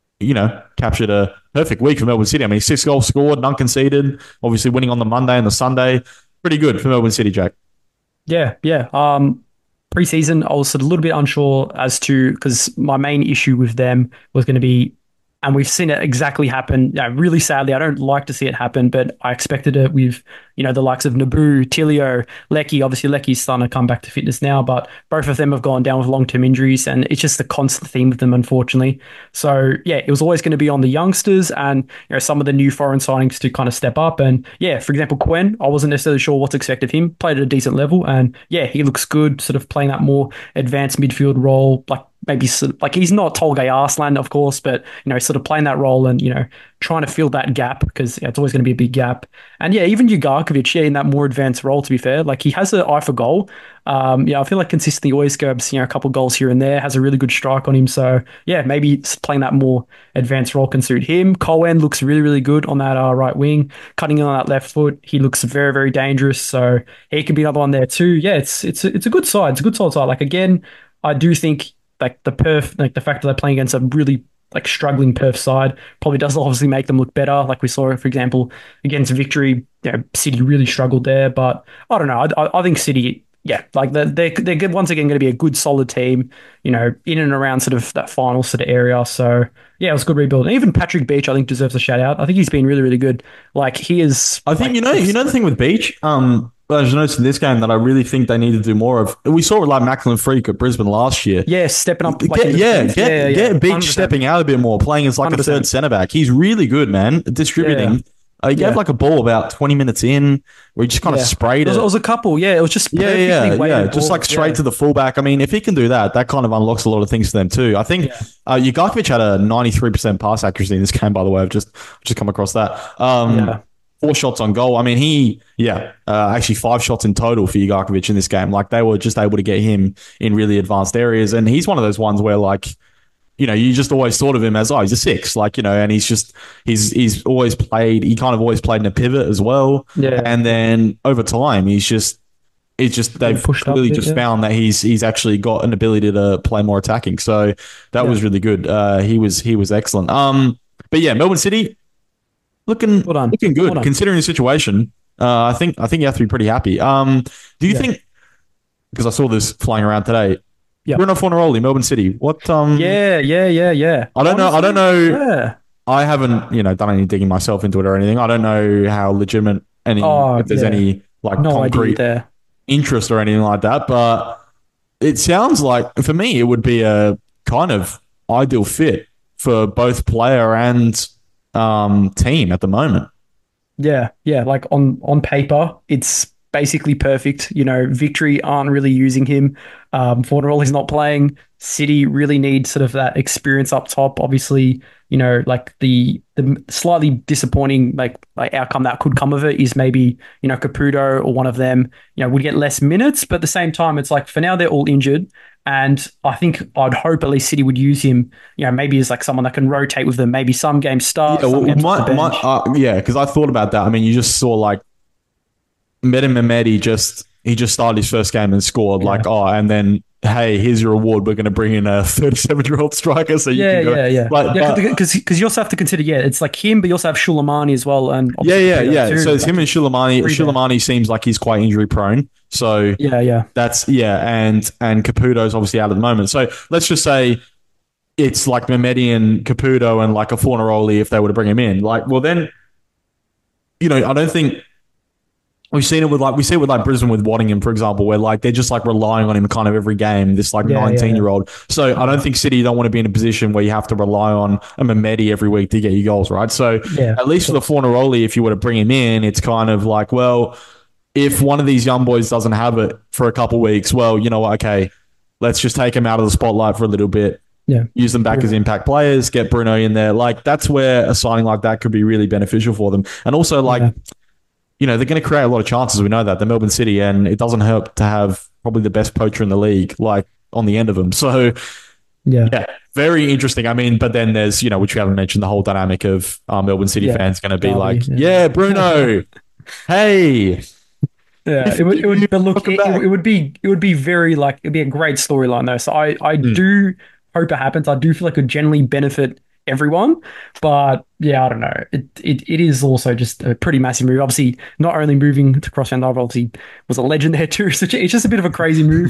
captured a perfect week for Melbourne City. I mean, 6 goals scored, none conceded, obviously winning on the Monday and the Sunday. Pretty good for Melbourne City, Jack. yeah, yeah. Preseason, I was sort of a little bit unsure as to because my main issue with them was going to be, and we've seen it exactly happen. Yeah, really sadly, I don't like to see it happen, but I expected it with the likes of Naboo, Tilio, Lecky. Obviously, Lecky's starting to come back to fitness now, but both of them have gone down with long-term injuries, and it's just the constant theme with them, unfortunately. So yeah, it was always going to be on the youngsters and some of the new foreign signings to kind of step up. And yeah, for example, Quen, I wasn't necessarily sure what to expect of him. Played at a decent level, and yeah, he looks good, sort of playing that more advanced midfield role, like maybe like he's not Tolgay Arslan, of course, but sort of playing that role and trying to fill that gap because it's always going to be a big gap. And yeah, even Ugarkovic, yeah, in that more advanced role, to be fair, like he has an eye for goal. Yeah, I feel like consistently always grabs a couple goals here and there, has a really good strike on him. So yeah, maybe playing that more advanced role can suit him. Cohen looks really, really good on that right wing, cutting in on that left foot. He looks very, very dangerous. So he could be another one there too. Yeah, it's a good side. It's a good solid side. Like again, I do think like the Perth, like the fact that they're playing against a really like struggling Perth side probably does obviously make them look better. Like we saw, for example, against Victory, City really struggled there. But I don't know. I think City, yeah, like they're once again going to be a good solid team, in and around sort of that final sort of area. So yeah, it was a good rebuild. And even Patrick Beach, I think, deserves a shout out. I think he's been really, really good. Like he is I think like the thing with Beach. I just noticed in this game that I really think they need to do more of. We saw it like Macklin Freak at Brisbane last year. yeah, stepping up like Get, in yeah, defense. get, Yeah, get Beach 100%. stepping out a bit more, playing as like a 100%. third centre back. He's really good, man, Yeah, distributing. He gave yeah. like a ball about 20 minutes in where he just kind of Yeah. sprayed It it. was a couple. Yeah, it was just Yeah, perfectly yeah, weighted just like balls. straight Yeah. to the fullback. I mean, if he can do that, that kind of unlocks a lot of things for them too. I think Yeah. Ugarkovic had a 93% pass accuracy in this game, by the way. I've just come across that. Yeah. 4 shots on goal. I mean, actually 5 shots in total for Ugarkovic in this game. Like they were just able to get him in really advanced areas, and he's one of those ones where like you just always thought of him as, he's a 6, like, and he's always played, he kind of always played in a pivot as well. Yeah. And then over time, they've Pushed up a clearly bit, just yeah. found that he's actually got an ability to play more attacking. So that was really good. He was excellent. But yeah, Melbourne City looking Well done. looking good Well done. considering the situation. I think you have to be pretty happy. Do you Yeah. think, because I saw this flying around today, Yeah. Bruno Fornaroli, Melbourne City. What Yeah, yeah. I don't know. I don't know. Yeah. I haven't, done any digging myself into it or anything. I don't know how legitimate Oh, if there's yeah. any like No idea concrete there. interest or anything like that. But it sounds like for me, it would be a kind of ideal fit for both player and team at the moment. Yeah, yeah. Like on paper, it's basically perfect. Victory aren't really using him. Fornaroli's not playing. City really need sort of that experience up top. Obviously, like the slightly disappointing like outcome that could come of it is maybe Caputo or one of them would get less minutes, but at the same time it's like for now they're all injured, and I think I'd hope at least City would use him maybe as like someone that can rotate with them, maybe some games start, Yeah, some well, games off the bench. yeah, because I thought about that. I mean, you just saw like Mehdi Mehmedi he just started his first game and scored Yeah. and then hey, here's your reward. We're going to bring in a 37-year-old striker so you Yeah, can go. yeah. Yeah, But because you also have to consider, it's like him, but you also have Shulamani as well, and obviously yeah. too. So it's him and Shulamani. Three there. Shulamani seems like he's quite injury prone. So Yeah. that's and Caputo's obviously out at the moment. So let's just say it's like Mehmedi and Caputo and like a Fornaroli if they were to bring him in. Like, well then, I don't think we see it with like Brisbane with Waddingham, for example, where like they're just like relying on him kind of every game, this like 19-year-old. So I don't think City don't want to be in a position where you have to rely on a Mehmedi every week to get you goals, right? So at least for the Fornaroli, if you were to bring him in, it's kind of like, well, if one of these young boys doesn't have it for a couple of weeks, well, you know what? Okay, let's just take him out of the spotlight for a little bit. Yeah. Use them back as impact players, get Bruno in there. Like, that's where a signing like that could be really beneficial for them. And also, like, they're going to create a lot of chances. We know that. They're Melbourne City, and it doesn't hurt to have probably the best poacher in the league, like, on the end of them. So, yeah, very interesting. I mean, but then there's, which we haven't mentioned, the whole dynamic of Melbourne City fans going to be like, Bruno, hey. Yeah, it would. But look, it would be very like it'd be a great storyline though. So I do hope it happens. I do feel like it would generally benefit everyone. But yeah, I don't know. It is also just a pretty massive move. Obviously, not only moving to Cross Van obviously was a legend there too. So it's just a bit of a crazy move.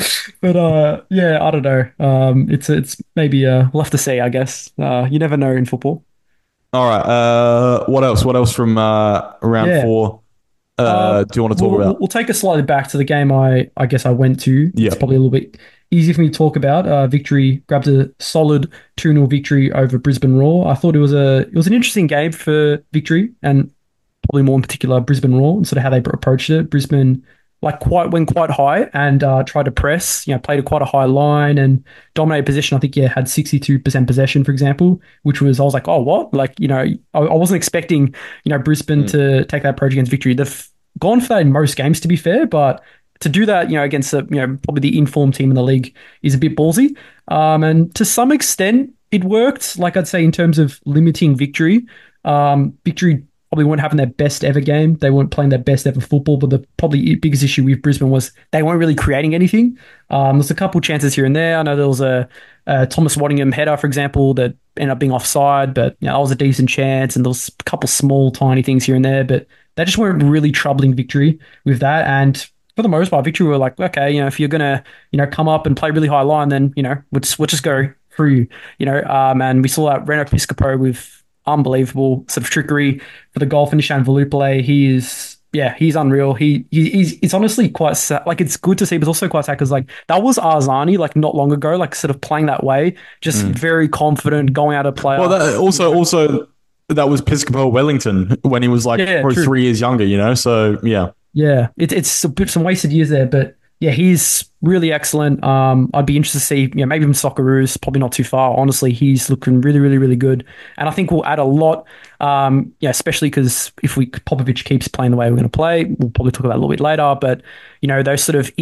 But yeah, I don't know. It's maybe we'll have to see. I guess you never know in football. All right. What else? What else from round 4? Do you want to talk about? We'll take a slightly back to the game I guess I went to. Yeah. It's probably a little bit easier for me to talk about. Victory grabbed a solid 2-0 victory over Brisbane Roar. I thought it was an interesting game for Victory, and probably more in particular Brisbane Roar, and sort of how they approached it. Brisbane went quite high and tried to press, played quite a high line and dominated possession. I think had 62% possession, for example, which I was like, oh, what? Like, I wasn't expecting, Brisbane to take that approach against Victory. They've gone for that in most games, to be fair, but to do that, against probably the informed team in the league is a bit ballsy. And to some extent, it worked. Like I'd say, in terms of limiting Victory, Victory probably weren't having their best ever game. They weren't playing their best ever football, but the probably biggest issue with Brisbane was they weren't really creating anything. There's a couple chances here and there. I know there was a Thomas Waddingham header, for example, that ended up being offside, but that was a decent chance, and there was a couple small, tiny things here and there, but they just weren't really troubling Victory with that. And for the most part, Victory were like, okay, if you're gonna, come up and play really high line, then we'll just go through you. And we saw that Reno Piscopo with unbelievable sort of trickery for the goal finisher, and Volupele. He's unreal. It's honestly quite sad. Like, it's good to see, but also quite sad because like that was Arzani like not long ago, like sort of playing that way, just very confident, going out of player. Well, that also that was Piscopo Wellington when he was like probably 3 years younger, So yeah. Yeah, it's a bit some wasted years there, but yeah, he's really excellent. I'd be interested to see, maybe even Socceroos, probably not too far. Honestly, he's looking really, really, really good, and I think we'll add a lot. Especially because if Popovic keeps playing the way we're going to play, we'll probably talk about it a little bit later. But those sort of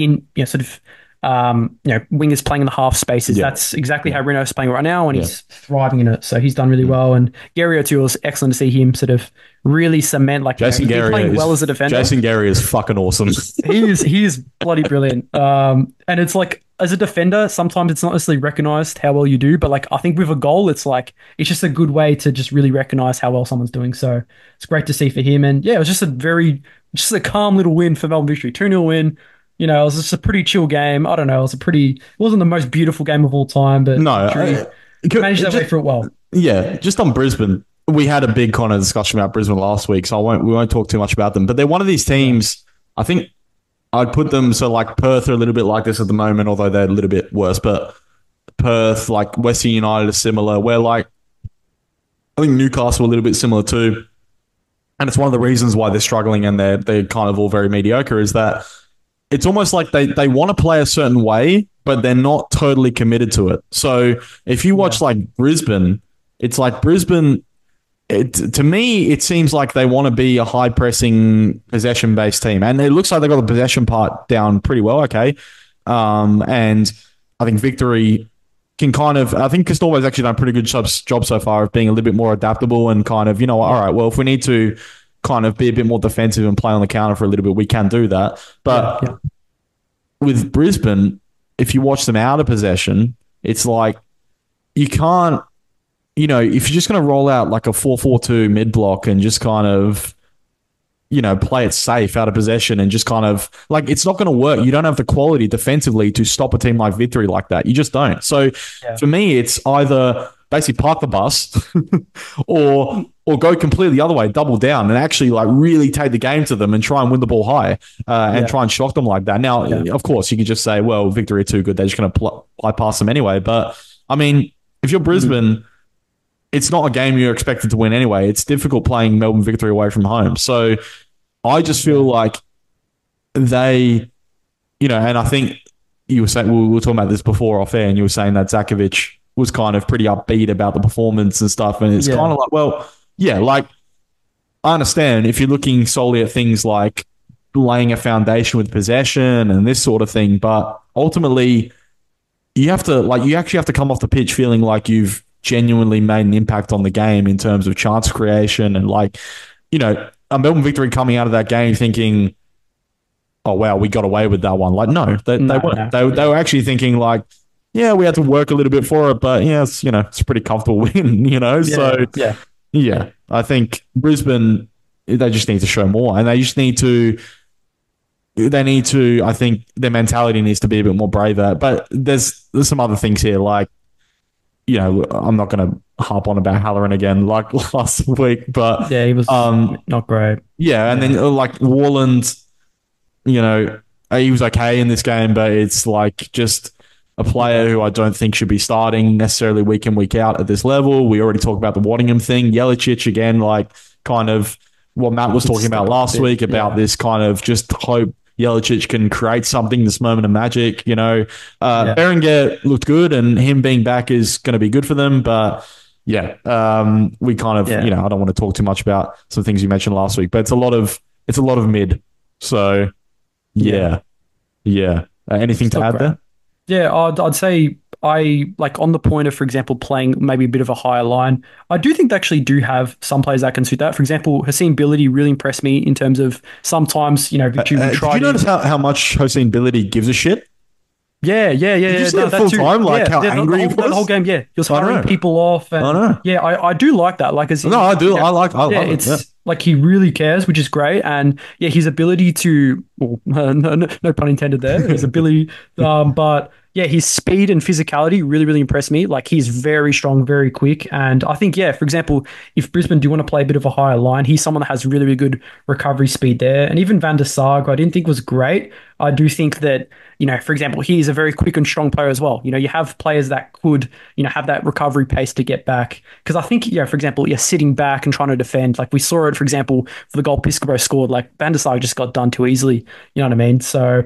wingers playing in the half spaces. Yeah. That's exactly how Reno's playing right now, and he's thriving in it. So he's done really well. And Gary O'Toole, was excellent to see him sort of really cement, like, Jason Gary playing well as a defender. Jason Gary is fucking awesome. he is bloody brilliant. And it's like, as a defender, sometimes it's not necessarily recognized how well you do, but like I think with a goal, it's just a good way to just really recognize how well someone's doing. So it's great to see for him. And yeah, it was just a calm little win for Melbourne Victory. 2-0 win. It was just a pretty chill game. I don't know. It wasn't the most beautiful game of all time, but managed their way through it well. Yeah, just on Brisbane, we had a big kind of discussion about Brisbane last week, so we won't talk too much about them. But they're one of these teams. I think I'd put them like Perth are a little bit like this at the moment, although they're a little bit worse. But Perth, like Western United, are similar. Where like I think Newcastle are a little bit similar too, and it's one of the reasons why they're struggling and they're kind of all very mediocre. Is that it's almost like they want to play a certain way, but they're not totally committed to it. So if you watch like Brisbane, it's like Brisbane. To me, it seems like they want to be a high pressing possession based team, and it looks like they got the possession part down pretty well. Okay, and I think Victory can kind of. I think Castorbo's actually done a pretty good job so far of being a little bit more adaptable and kind of, all right, well, if we need to kind of be a bit more defensive and play on the counter for a little bit, we can do that. But with Brisbane, if you watch them out of possession, it's like you can't. If you're just going to roll out like a 4-4-2 mid block and just kind of, play it safe out of possession and just kind of like, it's not going to work. You don't have the quality defensively to stop a team like Victory like that. You just don't. So for me, it's either basically park the bus or go completely the other way, double down and actually like really take the game to them and try and win the ball high and try and shock them like that. Now, of course, you could just say, well, Victory are too good. They're just going to fly past them anyway. But I mean, if you're Brisbane, it's not a game you're expected to win anyway. It's difficult playing Melbourne Victory away from home. So I just feel like they, and I think you were saying, we were talking about this before off air, and you were saying that Zakovic was kind of pretty upbeat about the performance and stuff. And it's kind of like, well, yeah, like I understand if you're looking solely at things like laying a foundation with possession and this sort of thing, but ultimately you actually have to come off the pitch feeling like you've genuinely made an impact on the game in terms of chance creation and like, a Melbourne Victory coming out of that game thinking, oh wow, we got away with that one. Like, no, they weren't. They were actually thinking like, yeah, we had to work a little bit for it, but yeah, it's a pretty comfortable win, So yeah, I think Brisbane, they just need to show more, and they need to, I think their mentality needs to be a bit more braver. But there's some other things here, like, I'm not going to harp on about Halloran again like last week, but yeah, he was not great. Yeah, and then like Warland, he was okay in this game, but it's like just a player who I don't think should be starting necessarily week in, week out at this level. We already talked about the Waddingham thing. Yelicic again, like kind of what Matt was talking about last week about this kind of just hope Yelicic can create something, this moment of magic. Berenguer looked good, and him being back is going to be good for them. But we kind of, I don't want to talk too much about some things you mentioned last week, but it's a lot of mid. So anything to add there? Yeah, I'd say I like on the point of, for example, playing maybe a bit of a higher line. I do think they actually do have some players that can suit that. For example, Hossein Billity really impressed me in terms of sometimes, Victory would try. Did you notice how much Hossein Billity gives a shit? Yeah. Did you see it full time? Like how angry he was? The whole game, he was hurrying people off. And, I know. Yeah, I do like that. Like, I do. I love it. Yeah. Like he really cares, which is great. And his ability to, no pun intended there, his ability, but his speed and physicality really, really impressed me. Like he's very strong, very quick. And I think, for example, if Brisbane do want to play a bit of a higher line, he's someone that has really, really good recovery speed there. And even Van der Sar, I didn't think was great. I do think that, for example, he's a very quick and strong player as well. You have players that could, have that recovery pace to get back. Because I think, for example, sitting back and trying to defend, like we saw it, for example, for the goal Piscopo scored, like Van der Sar just got done too easily. You know what I mean? So,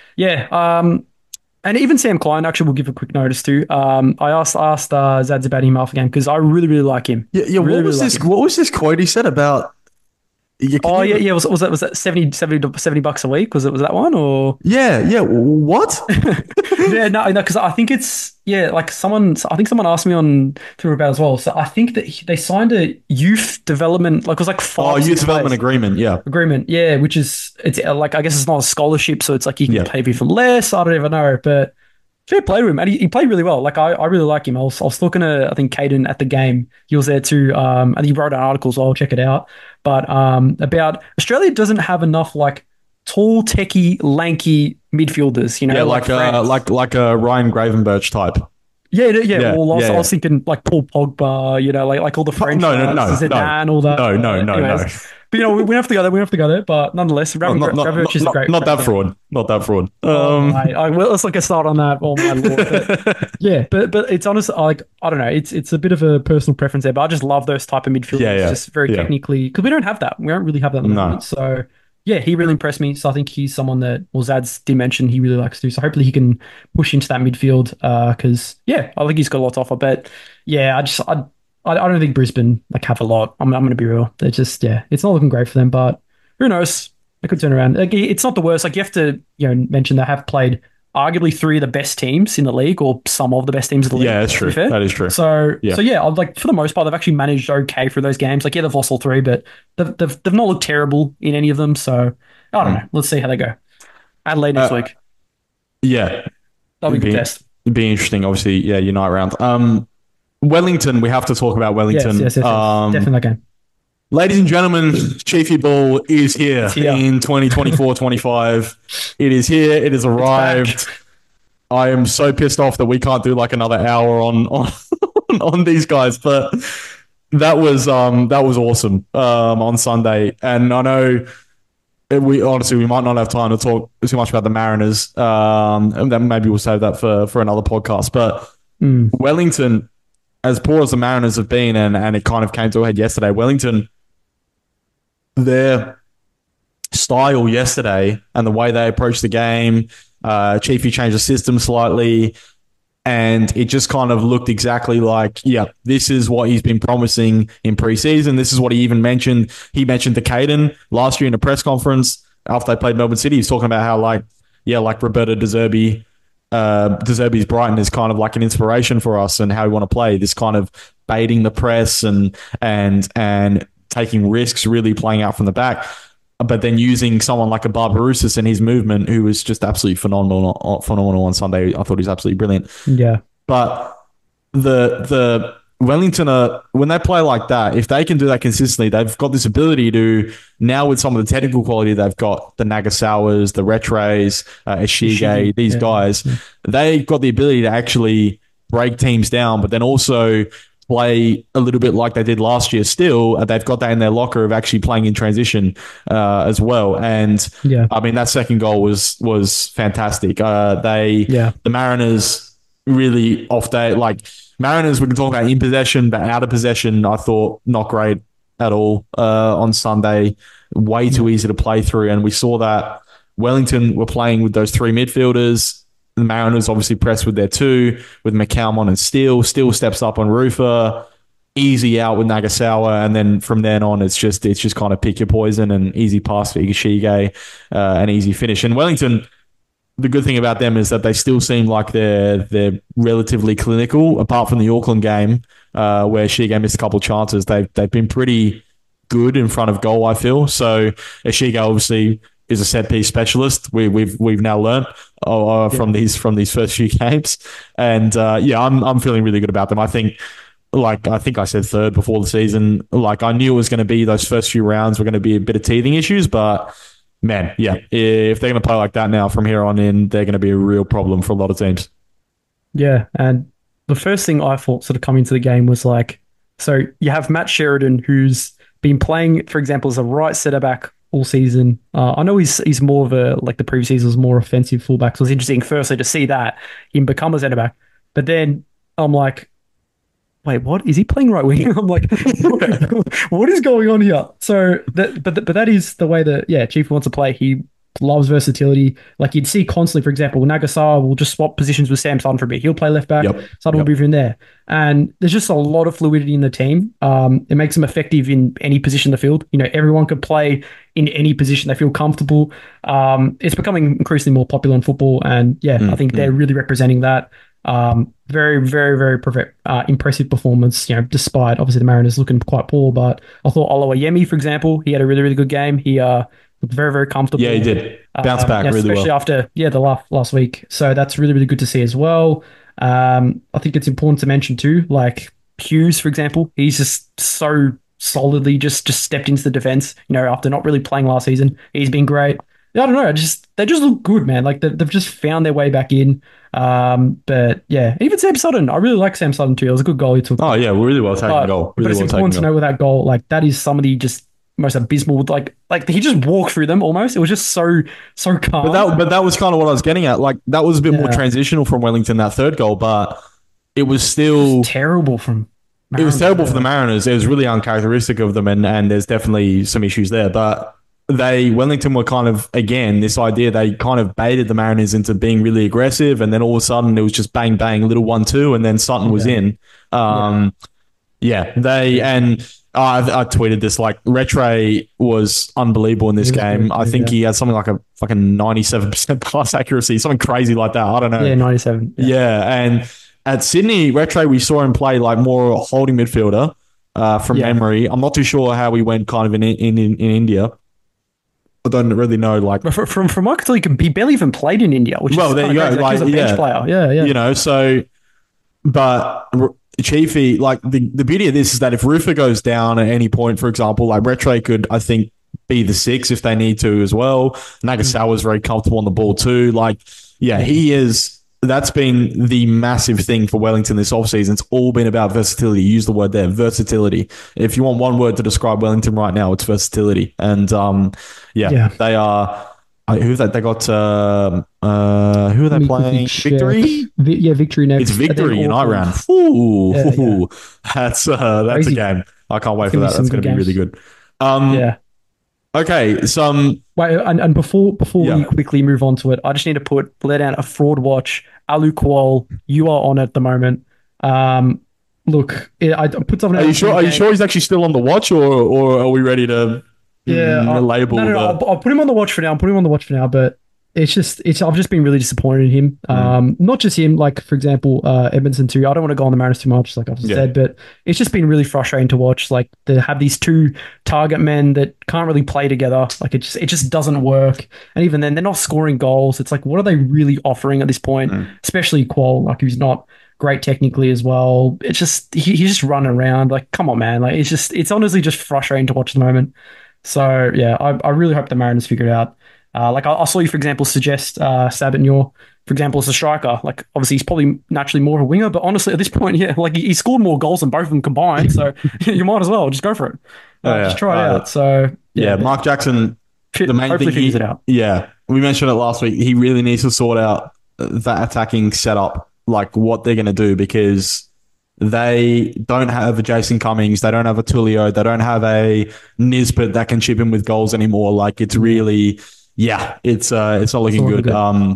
and even Sam Klein actually will give a quick notice too. I asked Zads about him after the game because I really, really like him. Yeah. What was this quote he said about? Was that 70 bucks a week? Was that one or? Yeah. What? No, because I think it's like someone asked me on Twitter about it as well. So I think that they signed a youth development, like it was like 5 youth development agreement, which is it's like I guess it's not a scholarship, so it's like you can pay for less. I don't even know, but fair play to him, and he played really well. Like I really like him. I was talking to I think Caden at the game. He was there too, and he wrote an article, so I'll check it out. But about Australia doesn't have enough like tall, techie, lanky midfielders. Like a Ryan Gravenberch type. Yeah. I was thinking like Paul Pogba. Like all the French. Zidane, all that. No. But we have to go there. We have to go there. But nonetheless, Gravenberch is a great. Not that fraud. Not that fraud. Let's not get started on that. Oh my lord. But it's honestly like I don't know. It's a bit of a personal preference there. But I just love those type of midfielders. Just very technically, because we don't have that. We don't really have that at the moment. So he really impressed me. So I think he's someone that Zads did mention he really likes to do. So hopefully he can push into that midfield. Because I think he's got a lot to offer. But I don't think Brisbane like have a lot. I'm going to be real. They're just it's not looking great for them. But who knows? They could turn around. Like, it's not the worst. Like you have to mention they have played arguably three of the best teams in the league, or some of the best teams in the league. Yeah, that's true. That is true. So yeah, like for the most part, they've actually managed okay through those games. Like they've lost all three, but they've not looked terrible in any of them. So I don't know. Let's see how they go. Adelaide next week. Yeah, that'll be a good test. It'd be interesting. Obviously, yeah, Unite round. Wellington, we have to talk about Wellington. Yes. Definitely that game. Ladies and gentlemen, Chiefy Ball is here in 2024-25. It is here. It has arrived. I am so pissed off that we can't do like another hour on these guys, but that was awesome on Sunday. And I know we might not have time to talk too much about the Mariners. And then maybe we'll save that for another podcast. But Wellington, as poor as the Mariners have been, and it kind of came to a head yesterday, Wellington, their style yesterday and the way they approached the game, Chiefy changed the system slightly, and it just kind of looked exactly like, this is what he's been promising in preseason. This is what he even mentioned. He mentioned to Caden last year in a press conference after they played Melbourne City. He's talking about how like Roberto De Zerbi's Brighton is kind of like an inspiration for us and how we want to play, this kind of baiting the press and taking risks, really playing out from the back, but then using someone like a Barbarouses and his movement, who was just absolutely phenomenal on Sunday. I thought he was absolutely brilliant. Yeah. But the Wellington when they play like that, if they can do that consistently, they've got this ability to, now with some of the technical quality they've got, the Nagasawas, the Retrays, Ishige, these guys, they've got the ability to actually break teams down, but then also play a little bit like they did last year still. They've got that in their locker of actually playing in transition as well. And I mean, that second goal was fantastic. The Mariners really off day, like Mariners, we can talk about in possession, but out of possession, I thought not great at all on Sunday. Way too easy to play through. And we saw that Wellington were playing with those three midfielders. The Mariners obviously pressed with their two, with McCalmon and Steele. Steele steps up on Rufer, easy out with Nagasawa, and then from then on, it's just kind of pick your poison and easy pass for Igashige, an easy finish. And Wellington, the good thing about them is that they still seem like they're relatively clinical, apart from the Auckland game where Shige missed a couple of chances. They've been pretty good in front of goal, I feel. So Shige obviously is a set piece specialist. We've now learned from these first few games, and I'm feeling really good about them. I think I said third before the season. Like I knew it was going to be those first few rounds were going to be a bit of teething issues, but man, if they're going to play like that now from here on in, they're going to be a real problem for a lot of teams. Yeah, and the first thing I thought sort of coming to the game was like, so you have Matt Sheridan, who's been playing, for example, as a right centre back all season. I know he's more of a, like the previous season was more offensive fullback, so it's interesting firstly to see that him become a centre back. But then I'm like, wait, what? Is he playing right wing? I'm like, what is going on here? So that is the way that Chief wants to play. He loves versatility. Like you'd see constantly, for example, Nagasawa will just swap positions with Sam Sutton for a bit. He'll play left back, Sutton will move in there. And there's just a lot of fluidity in the team. It makes them effective in any position in the field. Everyone could play in any position they feel comfortable. It's becoming increasingly more popular in football. And I think they're really representing that. Very, very, very impressive performance, despite obviously the Mariners looking quite poor. But I thought Oloayemi, for example, he had a really, really good game. He looked very, very comfortable. Yeah, he did. Bounce back really well. Especially after, the last week. So that's really, really good to see as well. I think it's important to mention too, like Hughes, for example, he's just so solidly just stepped into the defense, after not really playing last season. He's been great. I don't know. They just look good, man. Like they've just found their way back in. But even Sam Sutton. I really like Sam Sutton too. It was a good goal he took. Oh yeah, really well taken goal. But it's important to know with that goal, like that is somebody just most abysmal. Like he just walked through them almost. It was just so calm. But that was kind of what I was getting at. Like that was a bit more transitional from Wellington, that third goal, but it was still terrible from. Mariners. It was terrible for the Mariners. It was really uncharacteristic of them, and there's definitely some issues there. But Wellington were kind of, again, this idea, they kind of baited the Mariners into being really aggressive, and then all of a sudden it was just bang, bang, little 1-2, and then Sutton was in. Yeah, I tweeted this, like, Retre was unbelievable in this game. I think he had something like a fucking 97% pass accuracy, something crazy like that. I don't know. Yeah, 97. Yeah, and at Sydney, Retre, we saw him play like more holding midfielder from memory. I'm not too sure how he went kind of in India. I don't really know. Like, but from what I could tell, he barely even played in India, which well, is there you go. crazy. Like, he was a bench player. Yeah. You know, so, but Chiefy, like, the beauty of this is that if Rufa goes down at any point, for example, like, Retre could, I think, be the 6 if they need to as well. Nagasawa's very comfortable on the ball too. Like, yeah, he is. That's been the massive thing for Wellington this offseason. It's all been about versatility. Use the word there, versatility. If you want one word to describe Wellington right now, it's versatility. And they are. Who they got? Who are they playing? Victory. Victory next. It's Victory in Iran. Ooh, that's a game. I can't wait for that. That's going to be really good. Okay, wait, and before we quickly move on to it, I just need to let out a fraud watch. Alu Kual, you are on at the moment. Look, I put something. Are you sure? Are you sure he's actually still on the watch, or are we ready to label? No. I'll put him on the watch for now. But I've just been really disappointed in him. Not just him, like, for example, Edmondson too. I don't want to go on the Mariners too much, like I've said, but it's just been really frustrating to watch. Like, they have these two target men that can't really play together. Like, it just doesn't work. And even then, they're not scoring goals. It's like, what are they really offering at this point? Especially Qual, like, who's not great technically as well. It's just he's just running around. Like, come on, man. Like, it's honestly just frustrating to watch at the moment. So yeah, I really hope the Mariners figure it out. Like, I saw you, for example, suggest Sabatnor, for example, as a striker. Like, obviously, he's probably naturally more of a winger, but honestly, at this point, like, he scored more goals than both of them combined, so you might as well just go for it. Just try it out. So Mark Jackson, the main thing, figures it out. Yeah, we mentioned it last week. He really needs to sort out that attacking setup, like what they're going to do, because they don't have a Jason Cummings, they don't have a Tulio, they don't have a Nisbet that can chip in with goals anymore. Like, it's really. Yeah, it's not looking good. I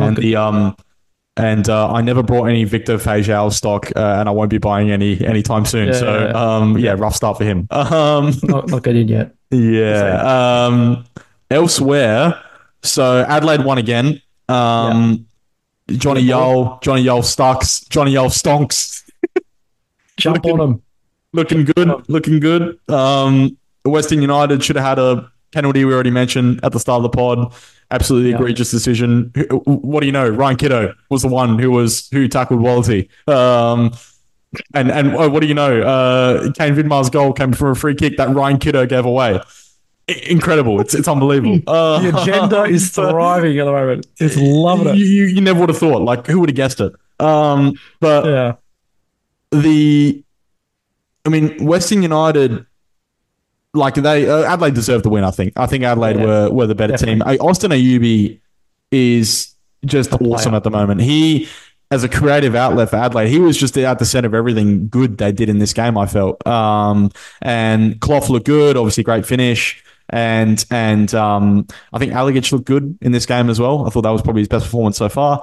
never brought any Victor Feijão stock, and I won't be buying any anytime soon. Rough start for him. Not good in yet. Yeah. Elsewhere, so Adelaide won again. Johnny Yull stonks. Jump on him. Looking good. Western United should have had a penalty we already mentioned at the start of the pod. Absolutely egregious decision. What do you know? Ryan Kiddo was the one who tackled Wallity. And what do you know? Kane Vidmar's goal came from a free kick that Ryan Kiddo gave away. Incredible. It's unbelievable. The agenda is thriving at the moment. It's loving it. You never would have thought. Like, who would have guessed it? Western United, like, Adelaide deserved the win. I think Adelaide were the better team. Austin Ayubi is just awesome at the moment. He, as a creative outlet for Adelaide, he was just at the center of everything good they did in this game, I felt. And Clough looked good, obviously great finish. And I think Aligic looked good in this game as well. I thought that was probably his best performance so far.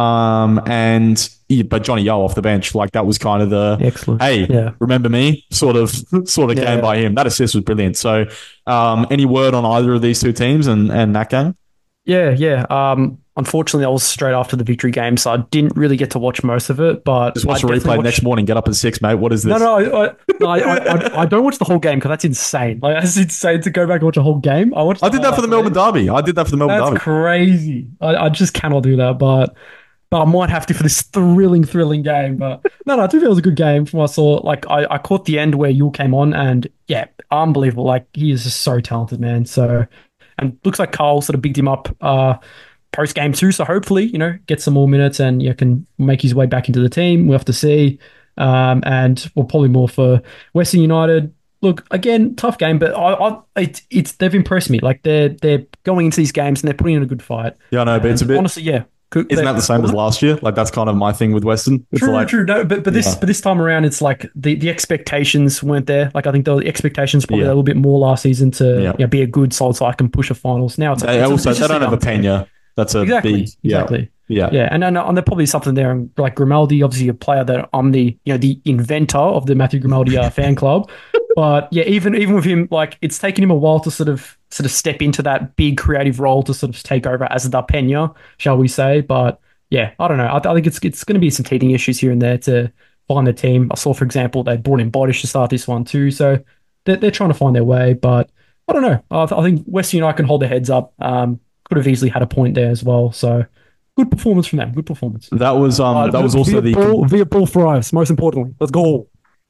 But Johnny Yull off the bench, like, that was kind of the excellent. Remember me sort of game by him. That assist was brilliant. So, any word on either of these two teams and that game? Unfortunately, I was straight after the Victory game, so I didn't really get to watch most of it. But just watch the replay next morning. Get up at 6, mate. What is this? I don't watch the whole game because that's insane. Like, that's insane to go back and watch a whole game. I did that for the Melbourne Derby. That's crazy. I just cannot do that. But I might have to for this thrilling game. But no, I do feel it was a good game from what I saw. Like, I caught the end where Yul came on, and yeah, unbelievable. Like, he is just so talented, man. So, and looks like Carl sort of bigged him up post game too. So hopefully, get some more minutes and can make his way back into the team. We'll have to see. And we'll probably more for Western United. Look, again, tough game, but they've impressed me. Like, they're going into these games and they're putting in a good fight. Yeah, I know, but it's a bit honestly, yeah. Isn't that the same as last year? Like, that's kind of my thing with Western. It's true. No, but this time around, it's like the expectations weren't there. Like, I think the expectations probably a little bit more last season to be a good solid side and push a finals. Now they don't have a tenure. That's a exactly. Yeah. Yeah, and there's probably something there. Like Grimaldi, obviously a player that I'm the inventor of the Matthew Grimaldi fan club. But yeah, even with him, like it's taken him a while to sort of step into that big creative role to sort of take over as the Pena, shall we say? But yeah, I don't know. I think it's going to be some teething issues here and there to find the team. I saw, for example, they brought in Bodish to start this one too, so they're trying to find their way. But I don't know. I think Western United can hold their heads up. Could have easily had a point there as well. So good performance from them. Good performance. That was also Via ball thrives. Most importantly, let's go.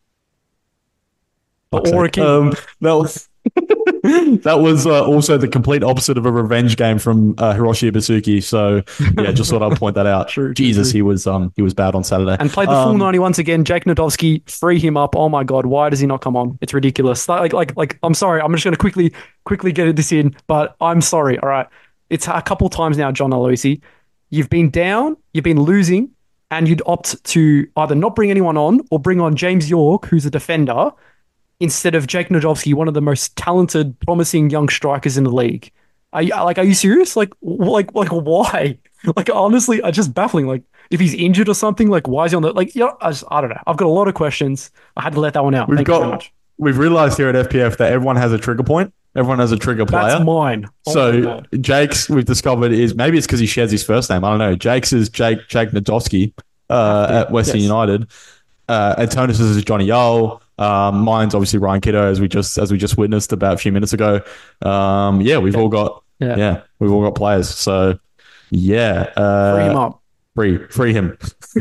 That was that was also the complete opposite of a revenge game from Hiroshi Ibisuki. So yeah, just thought I'd point that out. Jesus, true. He was bad on Saturday. And played the full 90 once again. Jake Nadovsky, free him up. Oh my god, why does he not come on? It's ridiculous. Like I'm sorry. I'm just going to quickly get this in, but I'm sorry. All right, it's a couple times now, John Aloisi. You've been down, you've been losing, and you'd opt to either not bring anyone on or bring on James York, who's a defender, instead of Jake Nadovsky, one of the most talented, promising young strikers in the league. Are you serious? Like why? Like honestly, it's just baffling. Like if he's injured or something, like why is he on the like? I don't know. I've got a lot of questions. I had to let that one out. Thank you very much. We've realized here at FPF that everyone has a trigger point. Everyone has a trigger player. That's mine. So Jake's, we've discovered, is maybe it's because he shares his first name. I don't know. Jake's is Jake Nadovsky at Western United. Antonis is Johnny Yole. Mine's obviously Ryan Kiddo, as we just witnessed about a few minutes ago. We've all got players. So yeah, free him up. Free him.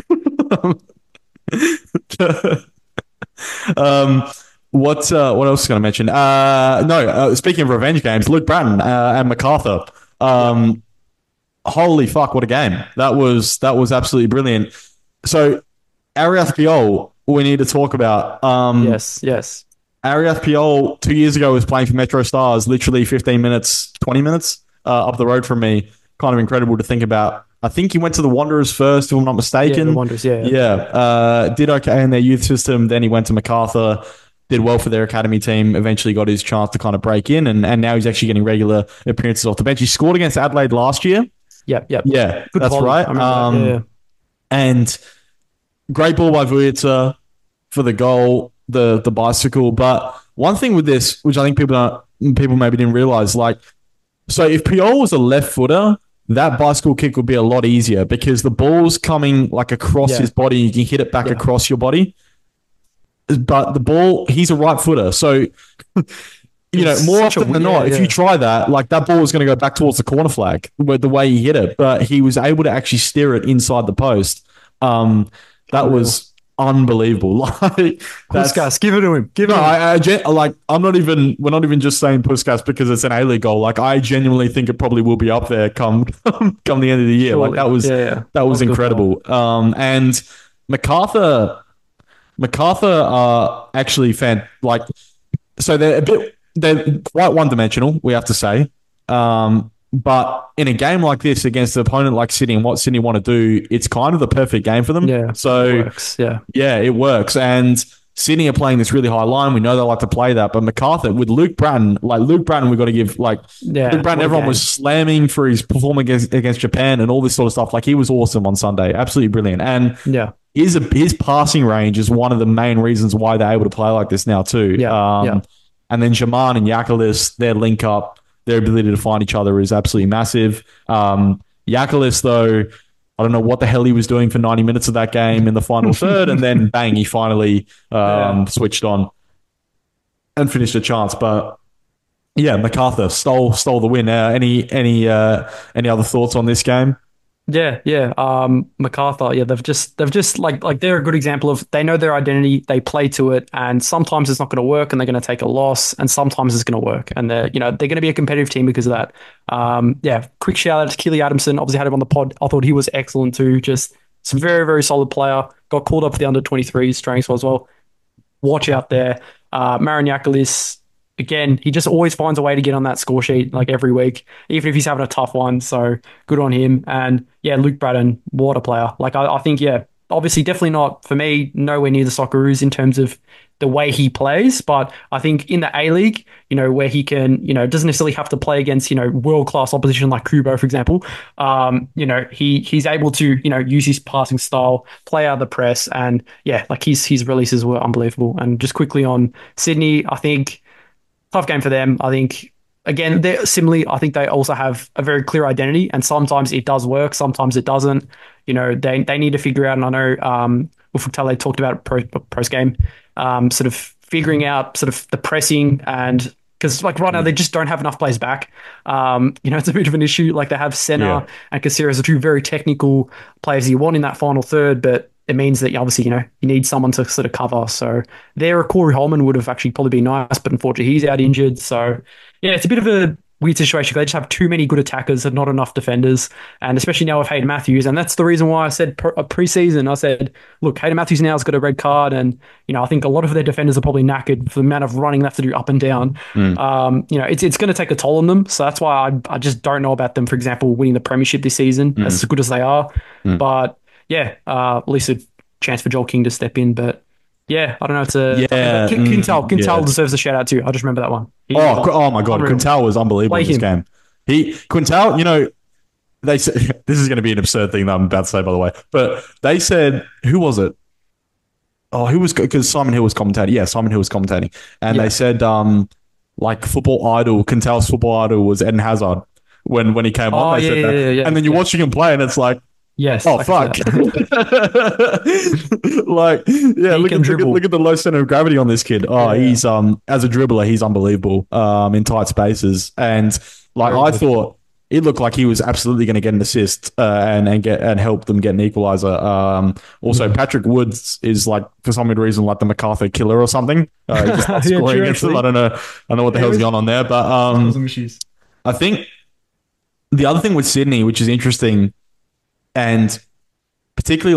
What else was I going to mention? Speaking of revenge games, Luke Bratton and MacArthur. Holy fuck, what a game. That was absolutely brilliant. So Ariath Piol, we need to talk about. Yes. Ariath Piol 2 years ago was playing for Metro Stars, literally 15 minutes, 20 minutes up the road from me. Kind of incredible to think about. I think he went to the Wanderers first, if I'm not mistaken. Yeah, the Wanderers, did okay in their youth system. Then he went to MacArthur, did well for their academy team, eventually got his chance to kind of break in, and now he's actually getting regular appearances off the bench. He scored against Adelaide last year. Yep. Yeah, good that's volley. right. That. And great ball by Vujica for the goal, the bicycle. But one thing with this, which I think people maybe didn't realize, like, so if Piol was a left footer, that bicycle kick would be a lot easier because the ball's coming like across his body. You can hit it back across your body. But the ball, he's a right footer. So, more often than not, if you try that, like that ball is going to go back towards the corner flag with the way he hit it. But he was able to actually steer it inside the post. That was unbelievable. Like, Puskas, give it to him. We're not even just saying Puskas because it's an A-League goal. Like, I genuinely think it probably will be up there come the end of the year. Surely. Like that was incredible. And MacArthur are actually so they're quite one-dimensional, we have to say. But in a game like this against an opponent like Sydney and what Sydney want to do, it's kind of the perfect game for them. Yeah, so it works. It works. And Sydney are playing this really high line. We know they like to play that. But MacArthur with Luke Bratton, we've got to give Luke Bratton. Everyone was slamming for his performance against Japan and all this sort of stuff. Like, he was awesome on Sunday, absolutely brilliant. And his passing range is one of the main reasons why they're able to play like this now too. And then Jaman and Yakelis, their link up, their ability to find each other is absolutely massive. Yakelis, though, I don't know what the hell he was doing for 90 minutes of that game in the final third, and then bang, he finally switched on and finished a chance. But yeah, MacArthur stole the win. Any other thoughts on this game? MacArthur, they've just like they're a good example of, they know their identity, they play to it, and sometimes it's not going to work and they're going to take a loss, and sometimes it's going to work, and they're going to be a competitive team because of that. Quick shout out to Keely Adamson. Obviously had him on the pod. I thought he was excellent too. Just some very, very solid player. Got called up for the under-23s strengths as well. Watch out there. Marin Yakelis, again, he just always finds a way to get on that score sheet like every week, even if he's having a tough one. So good on him. And Luke Bratton, what a player. Like, I think obviously definitely not for me, nowhere near the Socceroos in terms of the way he plays. But I think in the A League, where he can, doesn't necessarily have to play against, world class opposition like Kubo, for example. He's able to, use his passing style, play out of the press, and yeah, like his releases were unbelievable. And just quickly on Sydney, I think tough game for them. I think again, they're similarly. I think they also have a very clear identity, and sometimes it does work, sometimes it doesn't. They need to figure out. And I know Ufuk talked about it post game, sort of figuring out sort of the pressing and. Because like right now they just don't have enough players back. It's a bit of an issue. Like they have Senna and Caceres are two very technical players you want in that final third, but it means that obviously, you need someone to sort of cover. So there, a Corey Holman would have actually probably been nice, but unfortunately he's out injured. So yeah, it's a bit of a weird situation. They just have too many good attackers and not enough defenders. And especially now with Hayden Matthews. And that's the reason why I said pre-season, I said, look, Hayden Matthews now has got a red card. And, I think a lot of their defenders are probably knackered for the amount of running they have to do up and down. It's going to take a toll on them. So that's why I just don't know about them, for example, winning the premiership this season, as good as they are. But yeah, at least a chance for Joel King to step in. But yeah, I don't know. It's Quintal deserves a shout out too. I just remember that one. Oh my god, unreal. Quintal was unbelievable in this game. Quintal, they said this is going to be an absurd thing that I'm about to say, by the way, but they said, who was it? Oh, who was, because Simon Hill was commentating. Yeah, Simon Hill was commentating, and they said like football idol, Quintal's football idol was Eden Hazard when he came on. They said that. And then you're watching him play, and it's like. Yes. Oh, fuck. Like, yeah, look at the low center of gravity on this kid. Oh, he's as a dribbler, he's unbelievable in tight spaces. And like I thought it looked like he was absolutely going to get an assist and help them get an equalizer. Also, Patrick Woods is like, for some weird reason, like the MacArthur killer or something. He just starts scoring against them. I don't know what the hell's going on there. But I think the other thing with Sydney, which is interesting, and particularly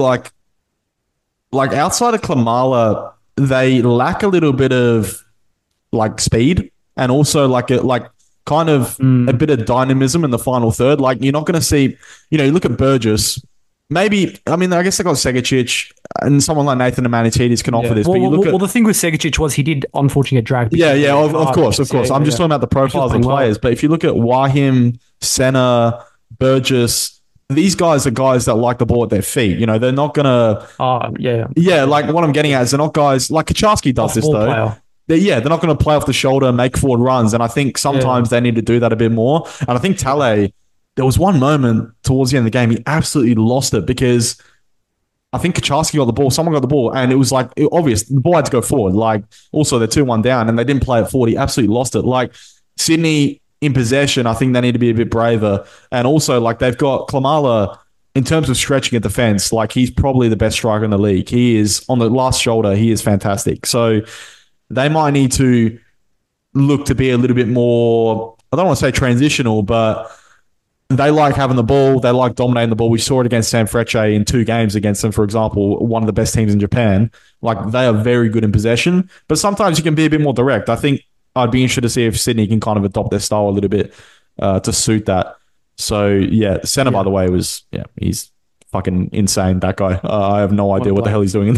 like outside of Klamala, they lack a little bit of like speed and also like kind of a bit of dynamism in the final third. Like you're not going to see, you look at Burgess. Maybe, I mean, I guess they got Segicic and someone like Nathan Amanatidis can offer this. Well, the thing with Segicic was he did unfortunately get dragged. Of course. I'm just talking about the profiles of players. But if you look at Wahim, Senna, Burgess, these guys are guys that like the ball at their feet. They're not going to... Yeah, like what I'm getting at is they're not guys... Like Kaczarski does this, though. They're not going to play off the shoulder, make forward runs. And I think sometimes they need to do that a bit more. And I think Tale, there was one moment towards the end of the game, he absolutely lost it because I think Kaczarski got the ball, someone got the ball, and it was like obvious. The ball had to go forward. Like, also, they're 2-1 down, and they didn't play at 40. Absolutely lost it. Like, Sydney... in possession, I think they need to be a bit braver. And also, like, they've got Klamala, in terms of stretching a defense, like, he's probably the best striker in the league. He is, on the last shoulder, he is fantastic. So they might need to look to be a little bit more, I don't want to say transitional, but they like having the ball. They like dominating the ball. We saw it against Sanfrecce in 2 games against them, for example, one of the best teams in Japan. Like, they are very good in possession, but sometimes you can be a bit more direct. I think I'd be interested to see if Sydney can kind of adopt their style a little bit to suit that. So, yeah, Senna, by the way, he's fucking insane, that guy. I have no idea what the hell he's doing.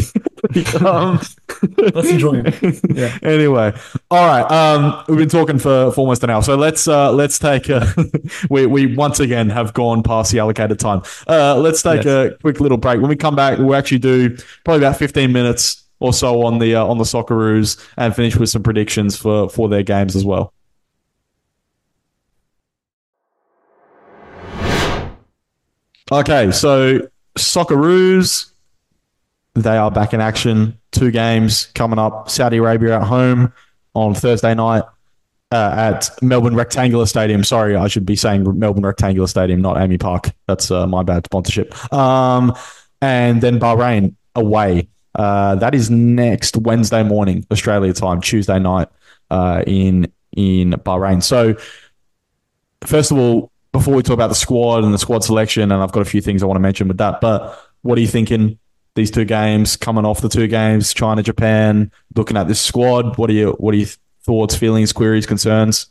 Let's enjoy him. Yeah. Anyway, all right. We've been talking for almost an hour, so let's take we once again have gone past the allocated time. Let's take a quick little break. When we come back, we'll actually do probably about 15 minutes or so on the Socceroos and finish with some predictions for their games as well. Okay, so Socceroos, they are back in action. 2 games coming up. Saudi Arabia at home on Thursday night at Melbourne Rectangular Stadium. Sorry, I should be saying Melbourne Rectangular Stadium, not Amy Park. That's my bad sponsorship. And then Bahrain away. That is next Wednesday morning, Australia time, Tuesday night in Bahrain. So, first of all, before we talk about the squad and the squad selection, and I've got a few things I want to mention with that, but what are you thinking? These 2 games, coming off the 2 games, China, Japan, looking at this squad, what are your thoughts, feelings, queries, concerns?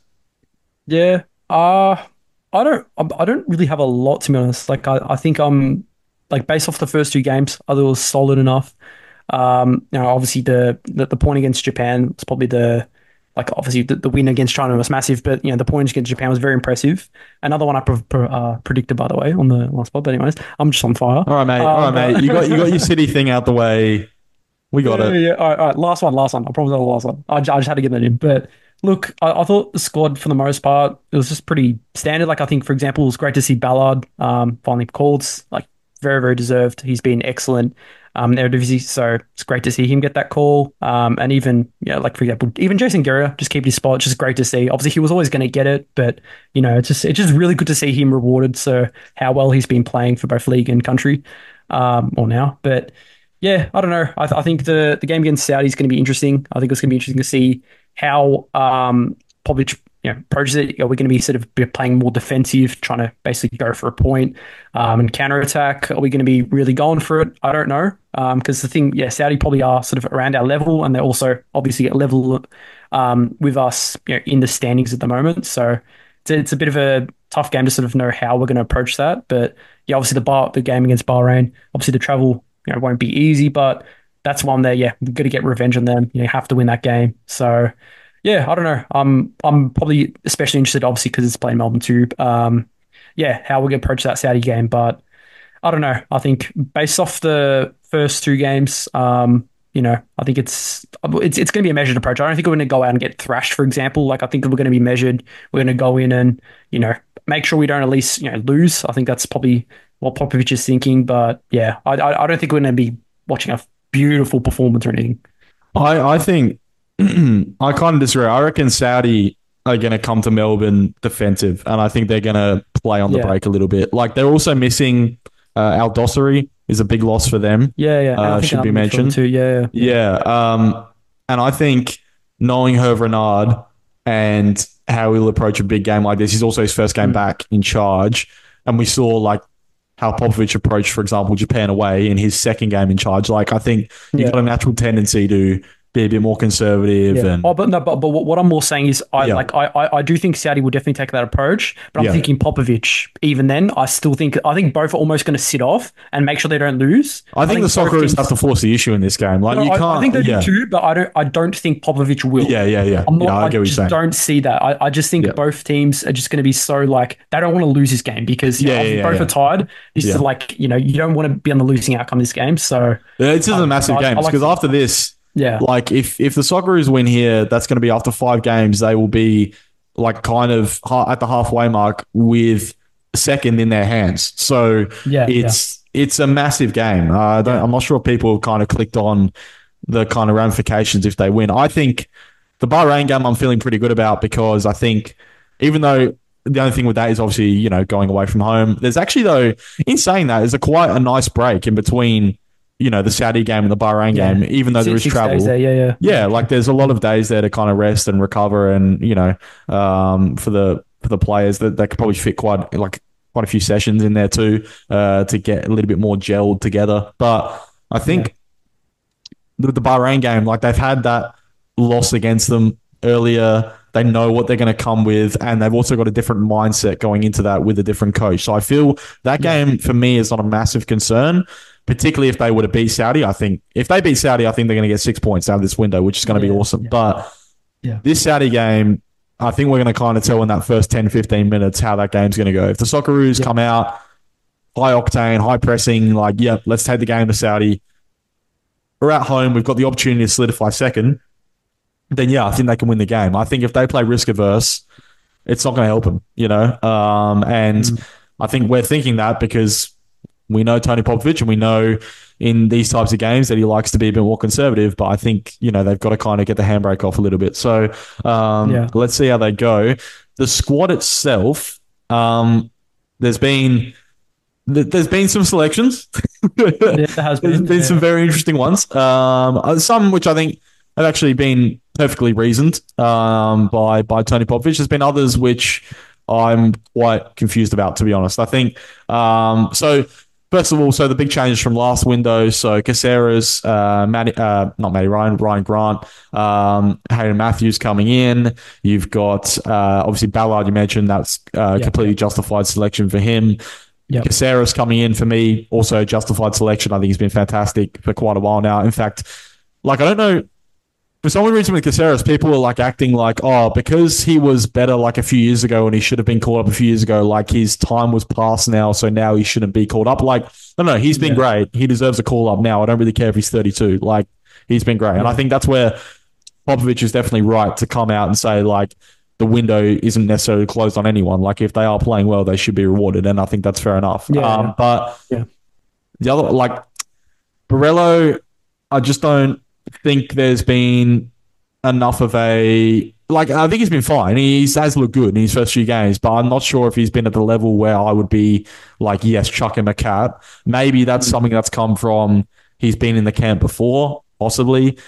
Yeah, I don't really have a lot, to be honest. Like, I think I'm like based off the first two games, I thought it was solid enough. Obviously the point against Japan was probably like obviously the win against China was massive, but the point against Japan was very impressive. Another one I predicted, by the way, on the last pod. But anyways, I'm just on fire. All right, mate. All right, mate. You got your City thing out the way. We got it. Yeah. All right. Last one. I promise that was the last one. I just had to get that in. But look, I thought the squad for the most part it was just pretty standard. Like I think, for example, it was great to see Ballard finally called. Like very very deserved. He's been excellent in Eredivisie, so it's great to see him get that call. And even like for example, even Jason Guerra just keep his spot. It's just great to see. Obviously, he was always going to get it, but it's just really good to see him rewarded. So how well he's been playing for both league and country, or now, but. Yeah, I don't know. I think the game against Saudi is going to be interesting. I think it's going to be interesting to see how Popovic approaches it. We're going to be sort of playing more defensive, trying to basically go for a point and counter attack. Are we going to be really going for it? I don't know. Because the thing, Saudi probably are sort of around our level, and they're also obviously at level with us in the standings at the moment. So it's a bit of a tough game to sort of know how we're going to approach that. But yeah, obviously the game against Bahrain, obviously the travel won't be easy, but that's one there. Yeah, we've got to get revenge on them. You have to win that game. So, yeah, I don't know. I'm probably especially interested, obviously, because it's playing Melbourne too. How we're going to approach that Saudi game, but I don't know. I think based off the first two games, I think it's going to be a measured approach. I don't think we're going to go out and get thrashed, for example. Like I think we're going to be measured. We're going to go in and make sure we don't at least lose. I think that's probably what Popovich is thinking. But yeah, I don't think we're going to be watching a beautiful performance or anything. I think I kind of disagree. I reckon Saudi are going to come to Melbourne defensive, and I think they're going to play on the break a little bit. Like they're also missing Al Dossary is a big loss for them. Yeah. Should be mentioned too. Yeah. And I think knowing Herve Renard and how he'll approach a big game like this, he's also his first game back in charge, and we saw like how Popovich approached, for example, Japan away in his second game in charge. Like I think you've got a natural tendency to be a bit more conservative. And but what I'm more saying is I do think Saudi will definitely take that approach, but I'm thinking Popovich. Even then, I think both are almost going to sit off and make sure they don't lose. I think the Socceroos have to force the issue in this game. Like you can't. I think they do too, but I don't think Popovich will. Yeah. I just don't see that. I just think both teams are just going to be so like they don't want to lose this game because both are tired. This is like you don't want to be on the losing outcome of this game. So it's just a massive game because after this. Yeah. Like if the Socceroos win here, that's going to be after 5 games. They will be like kind of at the halfway mark with second in their hands. So it's a massive game. I'm not sure if people have kind of clicked on the kind of ramifications if they win. I think the Bahrain game I'm feeling pretty good about because I think even though the only thing with that is obviously, going away from home, there's actually though, in saying that, there's quite a nice break in between the Saudi game and the Bahrain game, even though there is travel. There, yeah, like there's a lot of days there to kind of rest and recover, and for the players that could probably fit quite a few sessions in there too to get a little bit more gelled together. But I think the Bahrain game, like they've had that loss against them earlier. They know what they're going to come with, and they've also got a different mindset going into that with a different coach. So I feel that game for me is not a massive concern. Particularly if they were to beat Saudi. I think if they beat Saudi, I think they're going to get 6 points out of this window, which is going to be awesome. But this Saudi game, I think we're going to kind of tell in that first 10, 15 minutes how that game's going to go. If the Socceroos come out, high octane, high pressing, let's take the game to Saudi. We're at home. We've got the opportunity to solidify second. Then, I think they can win the game. I think if they play risk averse, it's not going to help them, And I think we're thinking that because we know Tony Popovich and we know in these types of games that he likes to be a bit more conservative, but I think, they've got to kind of get the handbrake off a little bit. So let's see how they go. The squad itself, there's been some selections. There has been. There's been some very interesting ones. Some which I think have actually been perfectly reasoned by Tony Popovich. There's been others which I'm quite confused about, to be honest. I think so. First of all, the big changes from last window. So Caceres, Ryan Grant, Hayden Matthews coming in. You've got obviously Ballard. You mentioned that's completely justified selection for him. Yep. Caceres coming in for me, also justified selection. I think he's been fantastic for quite a while now. In fact, like I don't know, for some reason with Caceres, people were like acting like, oh, because he was better like a few years ago and he should have been called up a few years ago, like his time was past now, so now he shouldn't be called up. Like, no, he's been great. He deserves a call up now. I don't really care if he's 32. Like, he's been great. And I think that's where Popovich is definitely right to come out and say, like, the window isn't necessarily closed on anyone. Like, if they are playing well, they should be rewarded. And I think that's fair enough. But the other, like, Borrello, I just don't think there's been enough of a like. I think he's been fine. He has looked good in his first few games, but I'm not sure if he's been at the level where I would be like, yes, chuck him a cap. Maybe that's something that's come from he's been in the camp before, possibly.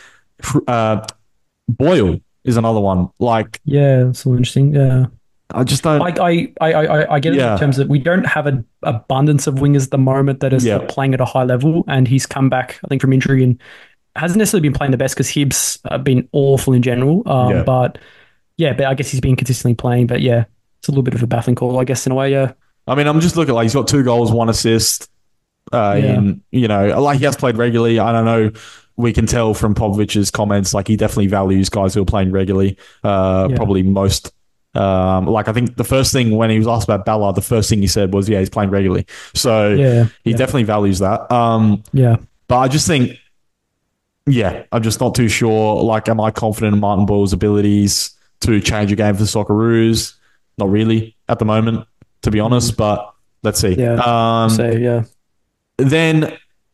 Boyle is another one. Like, yeah, it's so interesting. Yeah. I just don't. I get it in terms of we don't have an abundance of wingers at the moment that are playing at a high level, and he's come back, I think, from injury and hasn't necessarily been playing the best because Hibbs have been awful in general. But I guess he's been consistently playing. But yeah, it's a little bit of a baffling call, I guess, in a way. Yeah. I mean, I'm just looking like he's got 2 goals, 1 assist. In like he has played regularly. I don't know. We can tell from Popovich's comments, like he definitely values guys who are playing regularly. Probably most. Like I think the first thing when he was asked about Ballard, the first thing he said was, "Yeah, he's playing regularly." So he definitely values that. But I just think, I'm just not too sure. Like, am I confident in Martin Boyle's abilities to change a game for the Socceroos? Not really at the moment, to be honest. But let's see. Then,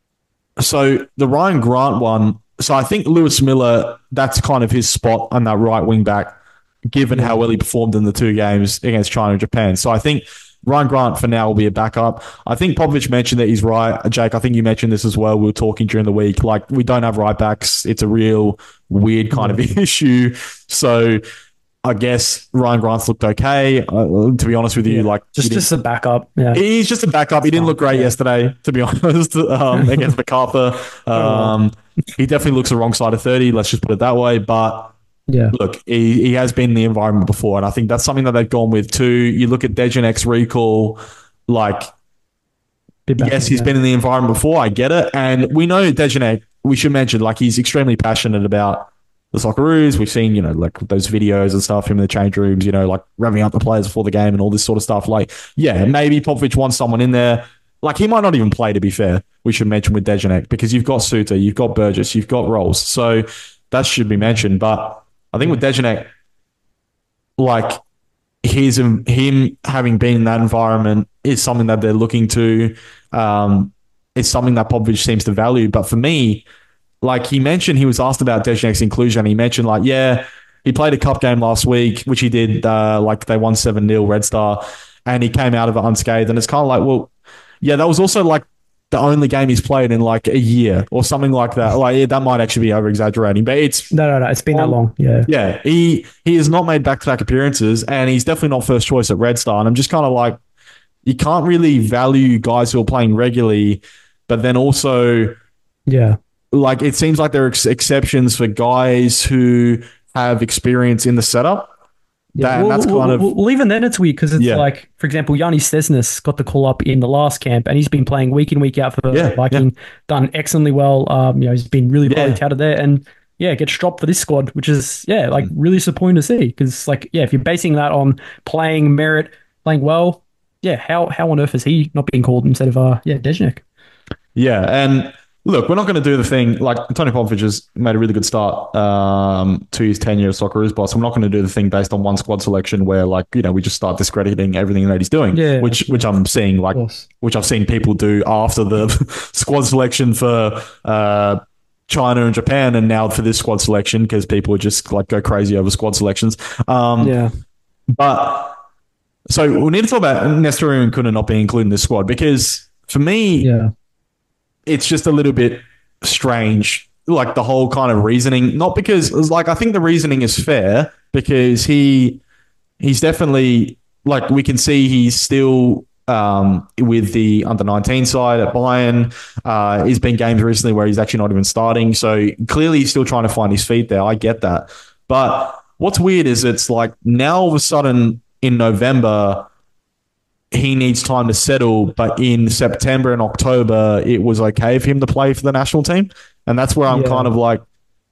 so the Ryan Grant one. So I think Lewis Miller, that's kind of his spot on that right wing back, given how well he performed in the 2 games against China and Japan. So I think Ryan Grant for now will be a backup. I think Popovich mentioned that he's right. Jake, I think you mentioned this as well. We were talking during the week. Like, we don't have right backs. It's a real weird kind of issue. So I guess Ryan Grant's looked okay. To be honest with you, like just a backup. Yeah, he's just a backup. He didn't look great yesterday, to be honest, against MacArthur. He definitely looks the wrong side of 30. Let's just put it that way. But look, he has been in the environment before, and I think that's something that they've gone with too. You look at Dejanek's recall, like, yes, he's been in the environment before. I get it, and we know Dejanek. We should mention, like, he's extremely passionate about the Socceroos. We've seen, like those videos and stuff, him in the change rooms, like revving up the players before the game and all this sort of stuff. Like, maybe Popovich wants someone in there. Like, he might not even play, to be fair. We should mention with Dejanek, because you've got Suter, you've got Burgess, you've got Rolls, so that should be mentioned. But I think with Dejanek, like, him having been in that environment is something that they're looking to. It's something that Popovich seems to value. But for me, like, he mentioned, he was asked about Dejanek's inclusion, and he mentioned, like, he played a cup game last week, which he did, like, they won 7-0, Red Star, and he came out of it unscathed. And it's kind of like, well, that was also, like, the only game he's played in like a year or something like that. Like, that might actually be over exaggerating, but it's no. It's been that long. Yeah. He has not made back-to-back appearances, and he's definitely not first choice at Red Star. And I'm just kind of like, you can't really value guys who are playing regularly, but then also, like, it seems like there are exceptions for guys who have experience in the setup. Well, even then it's weird because it's like, for example, Yanni Stesnes got the call up in the last camp, and he's been playing week in, week out for Viking, done excellently well. He's been really touted there, and gets dropped for this squad, which is like really disappointing to see, because like if you're basing that on playing merit, playing well, how on earth is he not being called instead of Dejanek? And look, we're not going to do the thing, like, Tony Popovich has made a really good start to his tenure as Socceroos boss. We're not going to do the thing based on one squad selection where, like, we just start discrediting everything that he's doing, which I'm seeing, like, which I've seen people do after the squad selection for China and Japan, and now for this squad selection, because people just, like, go crazy over squad selections. But so we need to talk about Nestory and Kuna not being included in this squad, because for me, it's just a little bit strange, like, the whole kind of reasoning. Not because, like, I think the reasoning is fair, because he's definitely, like, we can see he's still with the under-19 side at Bayern. He's been games recently where he's actually not even starting. So clearly he's still trying to find his feet there. I get that. But what's weird is it's like now all of a sudden in November, he needs time to settle, but in September and October, it was okay for him to play for the national team. And that's where I'm kind of like,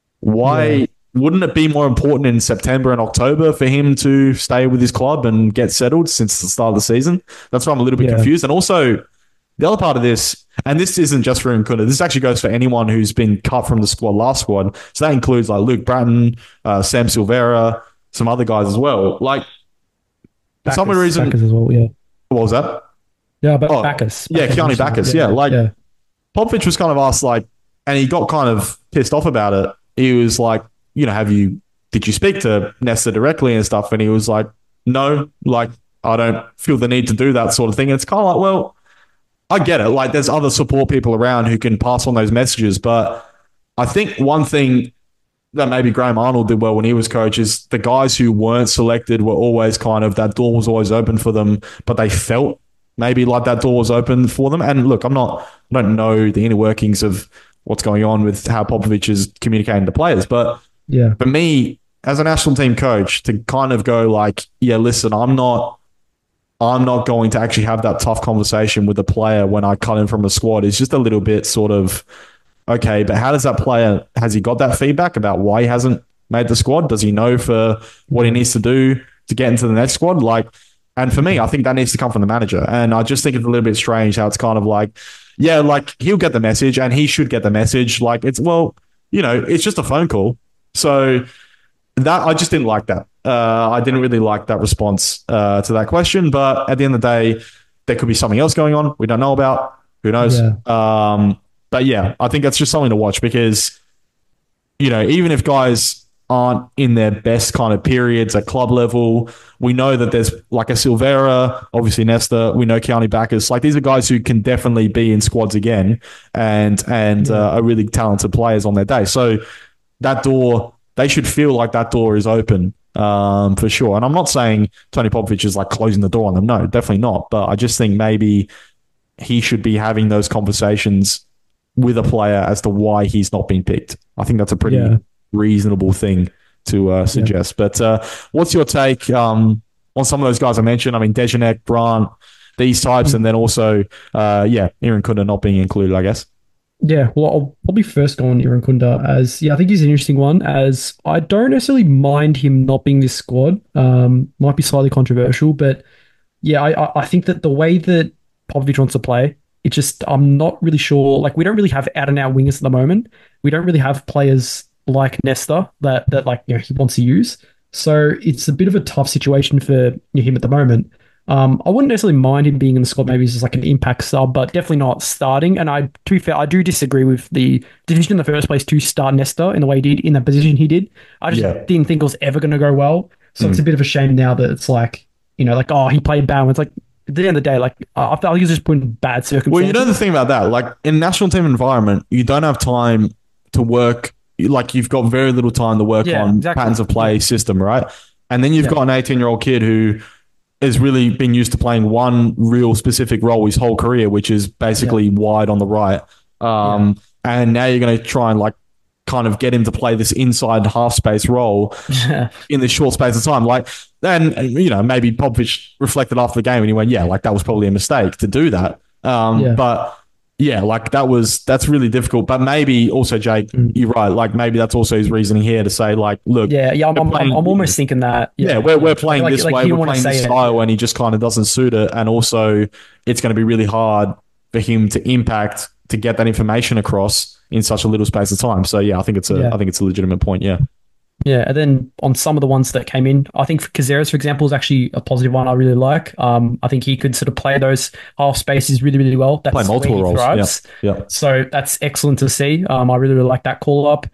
why wouldn't it be more important in September and October for him to stay with his club and get settled since the start of the season? That's why I'm a little bit confused. And also, the other part of this, and this isn't just for Nkunda, this actually goes for anyone who's been cut from the last squad. So that includes like Luke Bratton, Sam Silvera, some other guys as well. Like, for some reason... Bacchus as well, What was that? Yeah, but Bacchus. Yeah, Kiani Bacchus. Popovic was kind of asked, like, and he got kind of pissed off about it. He was like, did you speak to Nesta directly and stuff? And he was like, no, like, I don't feel the need to do that sort of thing. And it's kind of like, well, I get it. Like, there's other support people around who can pass on those messages. But I think one thing that maybe Graham Arnold did well when he was coach is the guys who weren't selected were always kind of, that door was always open for them, but they felt maybe like that door was open for them. And look, I don't know the inner workings of what's going on with how Popovic is communicating to players. But for me, as a national team coach, to kind of go like, yeah, listen, I'm not going to actually have that tough conversation with a player when I cut him from a squad is just a little bit sort of, okay, but how does that player, has he got that feedback about why he hasn't made the squad? Does he know for what he needs to do to get into the next squad? Like, and for me, I think that needs to come from the manager. And I just think it's a little bit strange how it's kind of like, yeah, like he'll get the message and he should get the message. Like it's, well, it's just a phone call. So that, I just didn't like that. I didn't really like that response to that question. But at the end of the day, there could be something else going on we don't know about. Who knows? Yeah. But yeah, I think that's just something to watch because, even if guys aren't in their best kind of periods at club level, we know that there's like a Silvera, obviously Nesta, we know Kiani Bacchus. Like these are guys who can definitely be in squads again and are really talented players on their day. So that door, they should feel like that door is open for sure. And I'm not saying Tony Popovic is like closing the door on them. No, definitely not. But I just think maybe he should be having those conversations with a player as to why he's not been picked. I think that's a pretty reasonable thing to suggest. But what's your take on some of those guys I mentioned? I mean, Dejanek, Grant, these types, and then also, Irankunda not being included, I guess. Yeah, well, I'll probably first go on Irankunda as, I think he's an interesting one as I don't necessarily mind him not being this squad. Might be slightly controversial, but I think that the way that Popovic wants to play, I'm not really sure. Like, we don't really have out-and-out wingers at the moment. We don't really have players like Nesta that he wants to use. So it's a bit of a tough situation for him at the moment. I wouldn't necessarily mind him being in the squad. Maybe he's just like an impact sub, but definitely not starting. And to be fair, I do disagree with the decision in the first place to start Nesta in the way he did, in the position he did. I just didn't think it was ever going to go well. So it's a bit of a shame now that it's like, he played bad. It's like, at the end of the day, like, I felt like he was just put in bad circumstances. Well, the thing about that, like, in national team environment, you don't have time to work. Like, you've got very little time to work on patterns of play system, right? And then you've got an 18-year-old kid who has really been used to playing one real specific role his whole career, which is basically wide on the right. And now you're going to try and, like, kind of get him to play this inside half space role in this short space of time. Like, then, maybe Popovic reflected after the game and he went, that was probably a mistake to do that. But that's really difficult. But maybe also, Jake, you're right. Like, maybe that's also his reasoning here to say, like, look, I'm almost thinking that. We're playing this way, we're playing this style, and he just kind of doesn't suit it. And also, it's going to be really hard for him to impact to get that information across in such a little space of time. So I think it's a legitimate point. Yeah. Yeah, and then on some of the ones that came in, I think Caceres, for example, is actually a positive one I really like. I think he could sort of play those half spaces really, really well. That's play multiple roles. Yeah. So that's excellent to see. I really, really like that call up.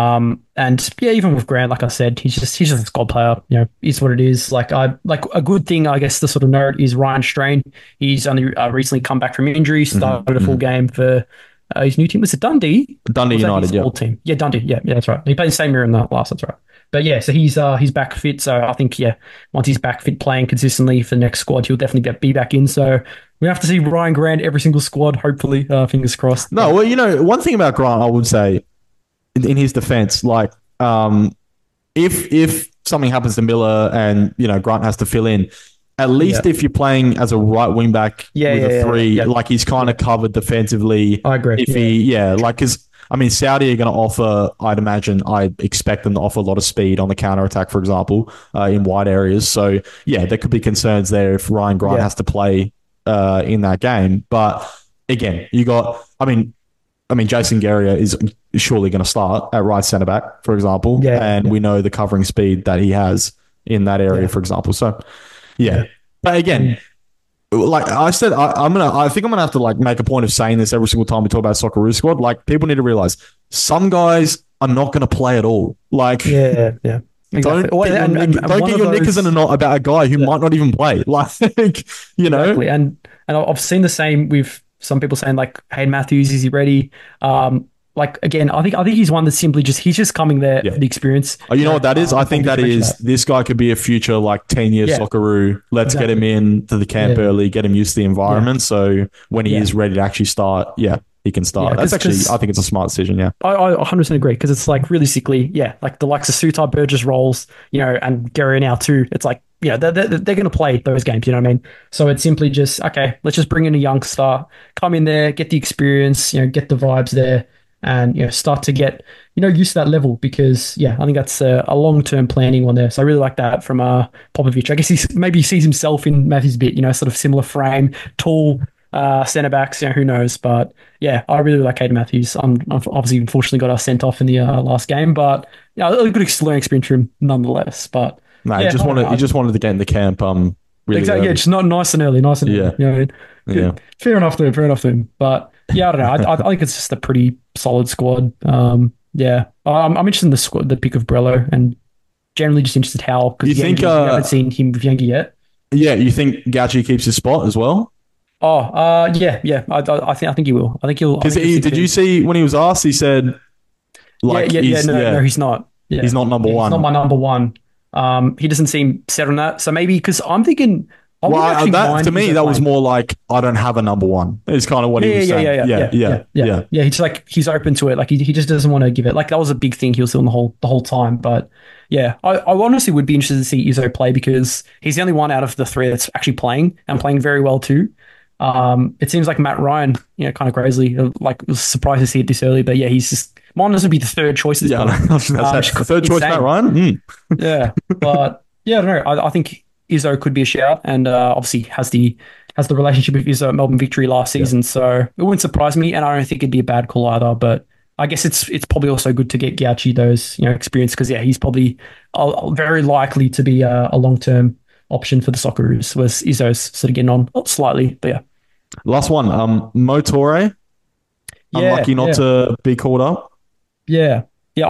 And even with Grant, like I said, he's just a squad player. Is what it is. Like a good thing, I guess, to sort of note is Ryan Strain. He's only recently come back from injury, started a full game for his new team. Was it Dundee? Dundee United, old team. Yeah, Dundee. Yeah, that's right. He played the same year in the last. That's right. But so he's back fit. So I think once he's back fit, playing consistently for the next squad, he'll definitely be back in. So we have to see Ryan Grant every single squad. Hopefully, fingers crossed. No, well, one thing about Grant, I would say, in his defense, like, if something happens to Miller and Grant has to fill in, at least Yeah. if you're playing as a right wing back Yeah, with yeah, a yeah, three, yeah. like he's kind of covered defensively. I agree. If Yeah. he, yeah, like, because I mean, Saudi are going to offer, I'd imagine, I expect them to offer a lot of speed on the counter attack, for example, in wide areas. So, yeah, there could be concerns there if Ryan Grant Yeah. has to play in that game. But again, you got, I mean, Jason Guerrier is surely going to start at right centre back, for example, Yeah, and yeah. we know the covering speed that he has in that area, Yeah. for example. So, yeah. Yeah. But again, like I said, I think I'm gonna have to like make a point of saying this every single time we talk about Socceroos squad. Like people need to realize some guys are not going to play at all. Like Yeah, yeah. Exactly. don't get your, don't one get of your knickers in a those, knot about a guy who yeah, might not even play. Like you know, exactly. And I've seen the same with some people saying like, "Hey, Matthews, is he ready?" Like again, I think he's one that's simply just he's just coming there yeah. for the experience. Oh, you know what that is? I think that Probably just is mention this guy could be a future like 10-year Yeah, Socceroo. Let's get him exactly. in to the camp Yeah, early, get him used to the yeah, environment. So when he yeah, is ready to actually start, yeah, he can yeah. start. That's actually, I think it's a smart decision. Yeah. I 100% agree because it's like realistically, yeah, like the likes of Sutai, Burgess, Rolls, and Gary now too. It's like, they're going to play those games, you know what I mean? So it's simply just, okay, let's just bring in a youngster, come in there, get the experience, get the vibes there and, start to get, used to that level because, yeah, I think that's a long-term planning one there. So I really like that from Popovich. I guess maybe he sees himself in Matthew's bit, sort of similar frame, tall, centre backs, who knows? But yeah, I really like Hayden Matthews. I've obviously, unfortunately, got us sent off in the last game, but yeah, a good learning experience for him nonetheless. But No, yeah, I don't know. he just wanted to get in the camp really Exactly, yeah, early. just not nice and early, nice and early. Yeah. You know what I mean? Yeah. Fair enough to him, fair enough to him. But yeah, I don't know. I think it's just a pretty solid squad. Yeah, I'm interested in the squad, the pick of Brello, and generally just interested how You because think we haven't seen him with Yengi yet. yeah, you think Gauchi keeps his spot as well? Oh, yeah, yeah. I think he will. I think he'll. I Because think he'll stick did with you him. see when he was asked, he said Yeah, like yeah, yeah. No, he's not. Yeah, he's not number yeah, he's not one. my number one. He doesn't seem set on that. So maybe because I'm thinking, I Well, wouldn't actually that mind to me Izzo that was playing. more like I don't have a number one. Is kind of what Yeah, he yeah, was yeah, saying. yeah, yeah, Yeah, yeah, yeah, yeah, yeah, yeah. yeah. He's like he's open to it. Like he just doesn't want to give it. Like that was a big thing he was doing the whole time. But yeah, I honestly would be interested to see Izzo play because he's the only one out of the three that's actually playing and playing very well too. It seems like Matt Ryan, kind of crazily, like was surprised to see it this early. But yeah, he's just mine doesn't be the third choice at this Yeah, point. that's the third choice, Insane. Matt Ryan. Yeah, but yeah, I don't know. I think Izzo could be a shout, and obviously has the relationship with Izzo at Melbourne Victory last Yeah. season, so it wouldn't surprise me, and I don't think it'd be a bad call either. But I guess it's probably also good to get Gauchi those experience because yeah, he's probably very likely to be a long term option for the Socceroos. Was Izzo's sort of getting on slightly, but yeah, Last one. Mo Torre, yeah, unlucky not yeah, to be called up. yeah, yeah.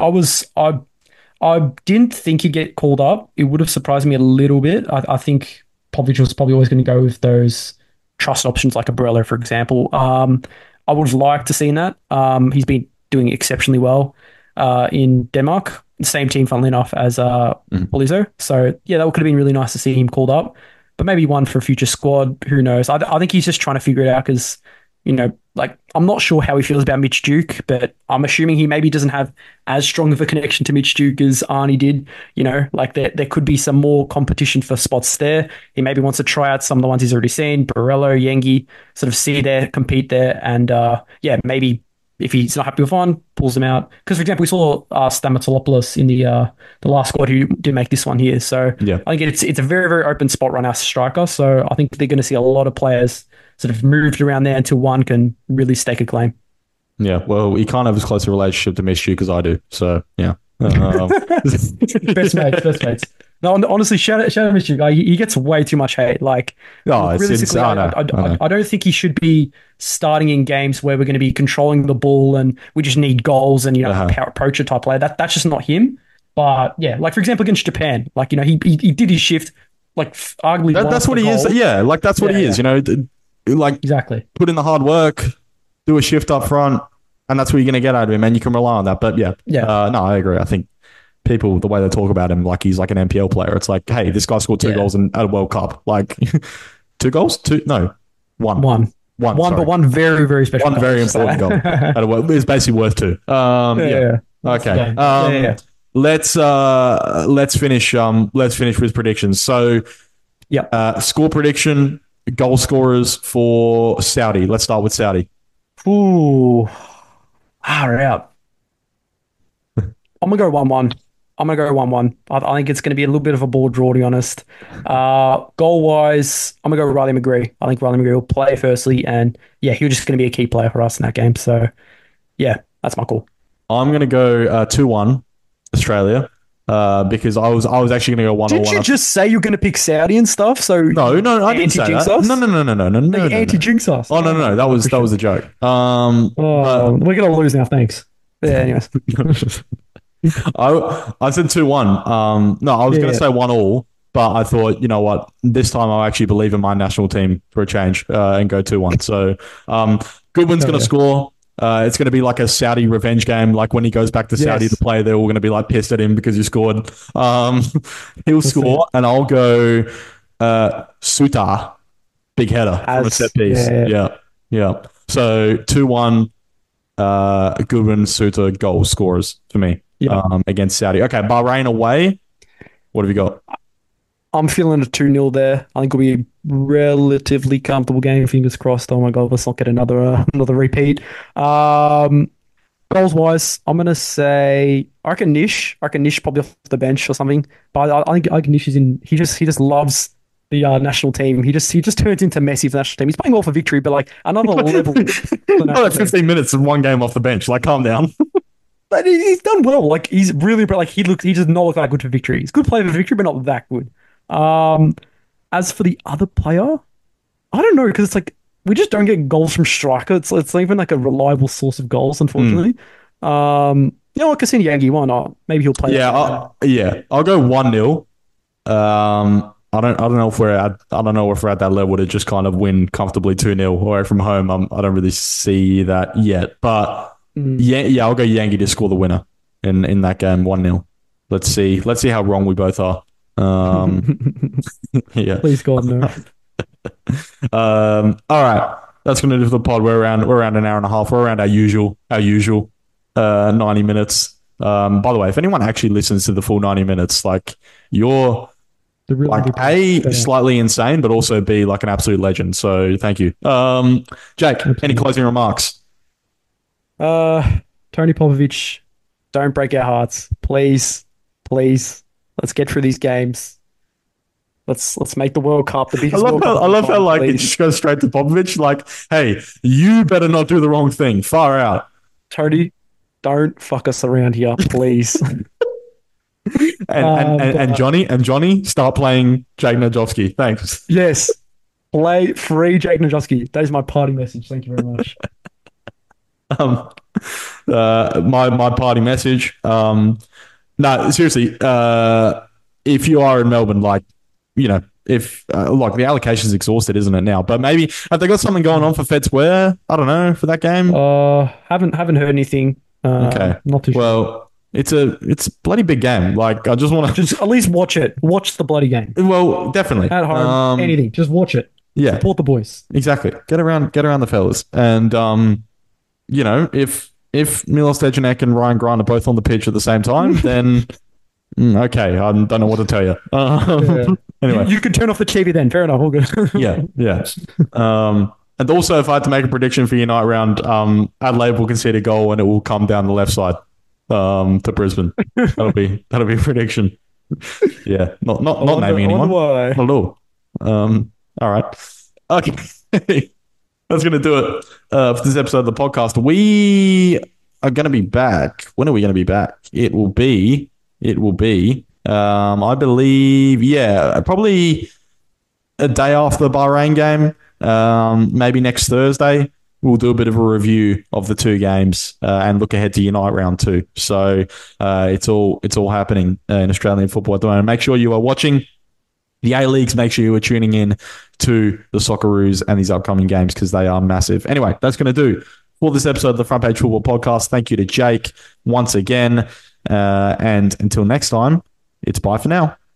I didn't think he'd get called up. It would have surprised me a little bit. I think Popovich was probably always going to go with those trust options like a Barella, for example. I would have liked to seen that. He's been doing exceptionally well in Denmark. The same team, funnily enough, as Olizzo. So, yeah, that could have been really nice to see him called up. But maybe one for a future squad. Who knows? I think he's just trying to figure it out because, like, I'm not sure how he feels about Mitch Duke, but I'm assuming he maybe doesn't have as strong of a connection to Mitch Duke as Arnie did. Like there could be some more competition for spots there. He maybe wants to try out some of the ones he's already seen, Barello, Yengi, sort of see there, compete there, and yeah, maybe if he's not happy with one, pulls them out. Because for example, we saw Stamatolopoulos in the last squad who did make this one here. So Yeah. I think it's a very very open spot right now, striker. So I think they're going to see a lot of players sort of moved around there until one can really stake a claim. Yeah. Well, he can't have as close a relationship to Mitch Duke as I do. So yeah. Best mates, best mates. No, honestly, shout out Mr. Like, he gets way too much hate. Like, Oh, it's realistically, insane. I know. I don't think he should be starting in games where we're going to be controlling the ball and we just need goals and power poacher type play. That's just not him. But yeah, like for example against Japan, like he did his shift, like arguably That's what he is. Yeah, like that's what he is. Like exactly. put in the hard work, do a shift up front, and that's what you're going to get out of him, and you can rely on that. But yeah, no, I agree. I think people, the way they talk about him, like he's like an NPL player. It's like, hey, this guy scored 2 goals at a World Cup. Like 2 goals? One. One, sorry. but one very, very special. One very important goal. At a World, it's basically worth 2. Yeah. Okay. Yeah. Let's finish with predictions. So Yep. Score prediction, goal scorers for Saudi. Let's start with Saudi. Ooh. Far out. I'm gonna go 1-1. I'm gonna go 1-1. I think it's gonna be a little bit of a ball draw, to be honest. Goal wise, I'm gonna go Riley McGree. I think Riley McGree will play firstly, and yeah, he's just gonna be a key player for us in that game. So yeah, that's my call. I'm going to go 2-1 Australia because I was actually going to go 1 Did you just say you're gonna pick Saudi and stuff? So No, I didn't say anti-jinx that. us? No. Anti-jinx us. Oh no, that was a joke. We're gonna lose now. Thanks. Yeah. Anyways. I said 2-1. No, I was going to say 1-1, but I thought, you know what, this time I'll actually believe in my national team for a change and go 2-1. So Goodwin's going to score. It's going to be like a Saudi revenge game. Like when he goes back to Saudi to play, they're all going to be like pissed at him because he scored. He'll score, and I'll go Sutar, big header from a set piece. Yeah. So 2-1, Goodwin, Sutar, goal scorers for me against Saudi. Okay, Bahrain away. What have you got? I'm feeling a 2-0 there. I think it'll be a relatively comfortable game. Fingers crossed. Oh my God, let's not get another repeat. Goals wise, I'm gonna say I reckon Nish. Probably off the bench or something. But I think Nish is in. He just loves the national team. He just turns into Messi for the national team. He's playing well for victory, but like another level. Like 15 minutes and one game off the bench. Like, calm down. But he's done well. Like he's really like he does not look that good for victory. He's a good player for victory, but not that good. As for the other player, I don't know because it's like we just don't get goals from striker. It's not even like a reliable source of goals, unfortunately. You know what, Cassini Yangi, why not? Maybe he'll play. I'll go 1-0. I don't know if we're at that level to just kind of win comfortably 2-0 away from home. I don't really see that yet, but I'll go Yangi to score the winner in that game 1-0. Let's see how wrong we both are. Yeah. Please God no. All right, that's going to do for the pod. We're around an hour and a half. We're around our usual 90 minutes. By the way, if anyone actually listens to the full 90 minutes, like you're like A, slightly insane, but also B, like an absolute legend. So thank you. Jake, any closing remarks? Tony Popovic, don't break our hearts, please. Let's get through these games. Let's make the World Cup the biggest. I love how like it just goes straight to Popovic. Like, hey, you better not do the wrong thing. Far out, Tony. Don't fuck us around here, please. and Johnny, start playing Jake Najowski. Thanks. Yes, play free Jake Najowski. That is my party message. Thank you very much. My party message. No, seriously. If you are in Melbourne, like, you know, if like the allocation's exhausted, isn't it now? But maybe have they got something going on for Fed Square? I don't know, for that game. Haven't heard anything. Okay, not too sure. Well, it's a bloody big game. Like, I just want to just at least watch it. Watch the bloody game. Well, definitely at home. Anything, just watch it. Yeah, support the boys. Exactly. Get around the fellas, and you know, if Milos Dejanek and Ryan Grant are both on the pitch at the same time, then okay, I don't know what to tell you. Anyway, you can turn off the TV then. Fair enough. All good. yeah. And also, if I had to make a prediction for your night round, Adelaide will concede a goal and it will come down the left side to Brisbane. That'll be a prediction. Yeah, not naming anyone. Not at all. All right. Okay. That's going to do it for this episode of the podcast. We are going to be back. When are we going to be back? It will be, I believe, probably a day after the Bahrain game. Maybe next Thursday. We'll do a bit of a review of the two games and look ahead to Unite round 2. So it's all happening in Australian football at the moment. Make sure you are watching the A-Leagues. Make sure you are tuning in to the Socceroos and these upcoming games because they are massive. Anyway, that's going to do for this episode of the Front Page Football Podcast. Thank you to Jake once again. And until next time, it's bye for now.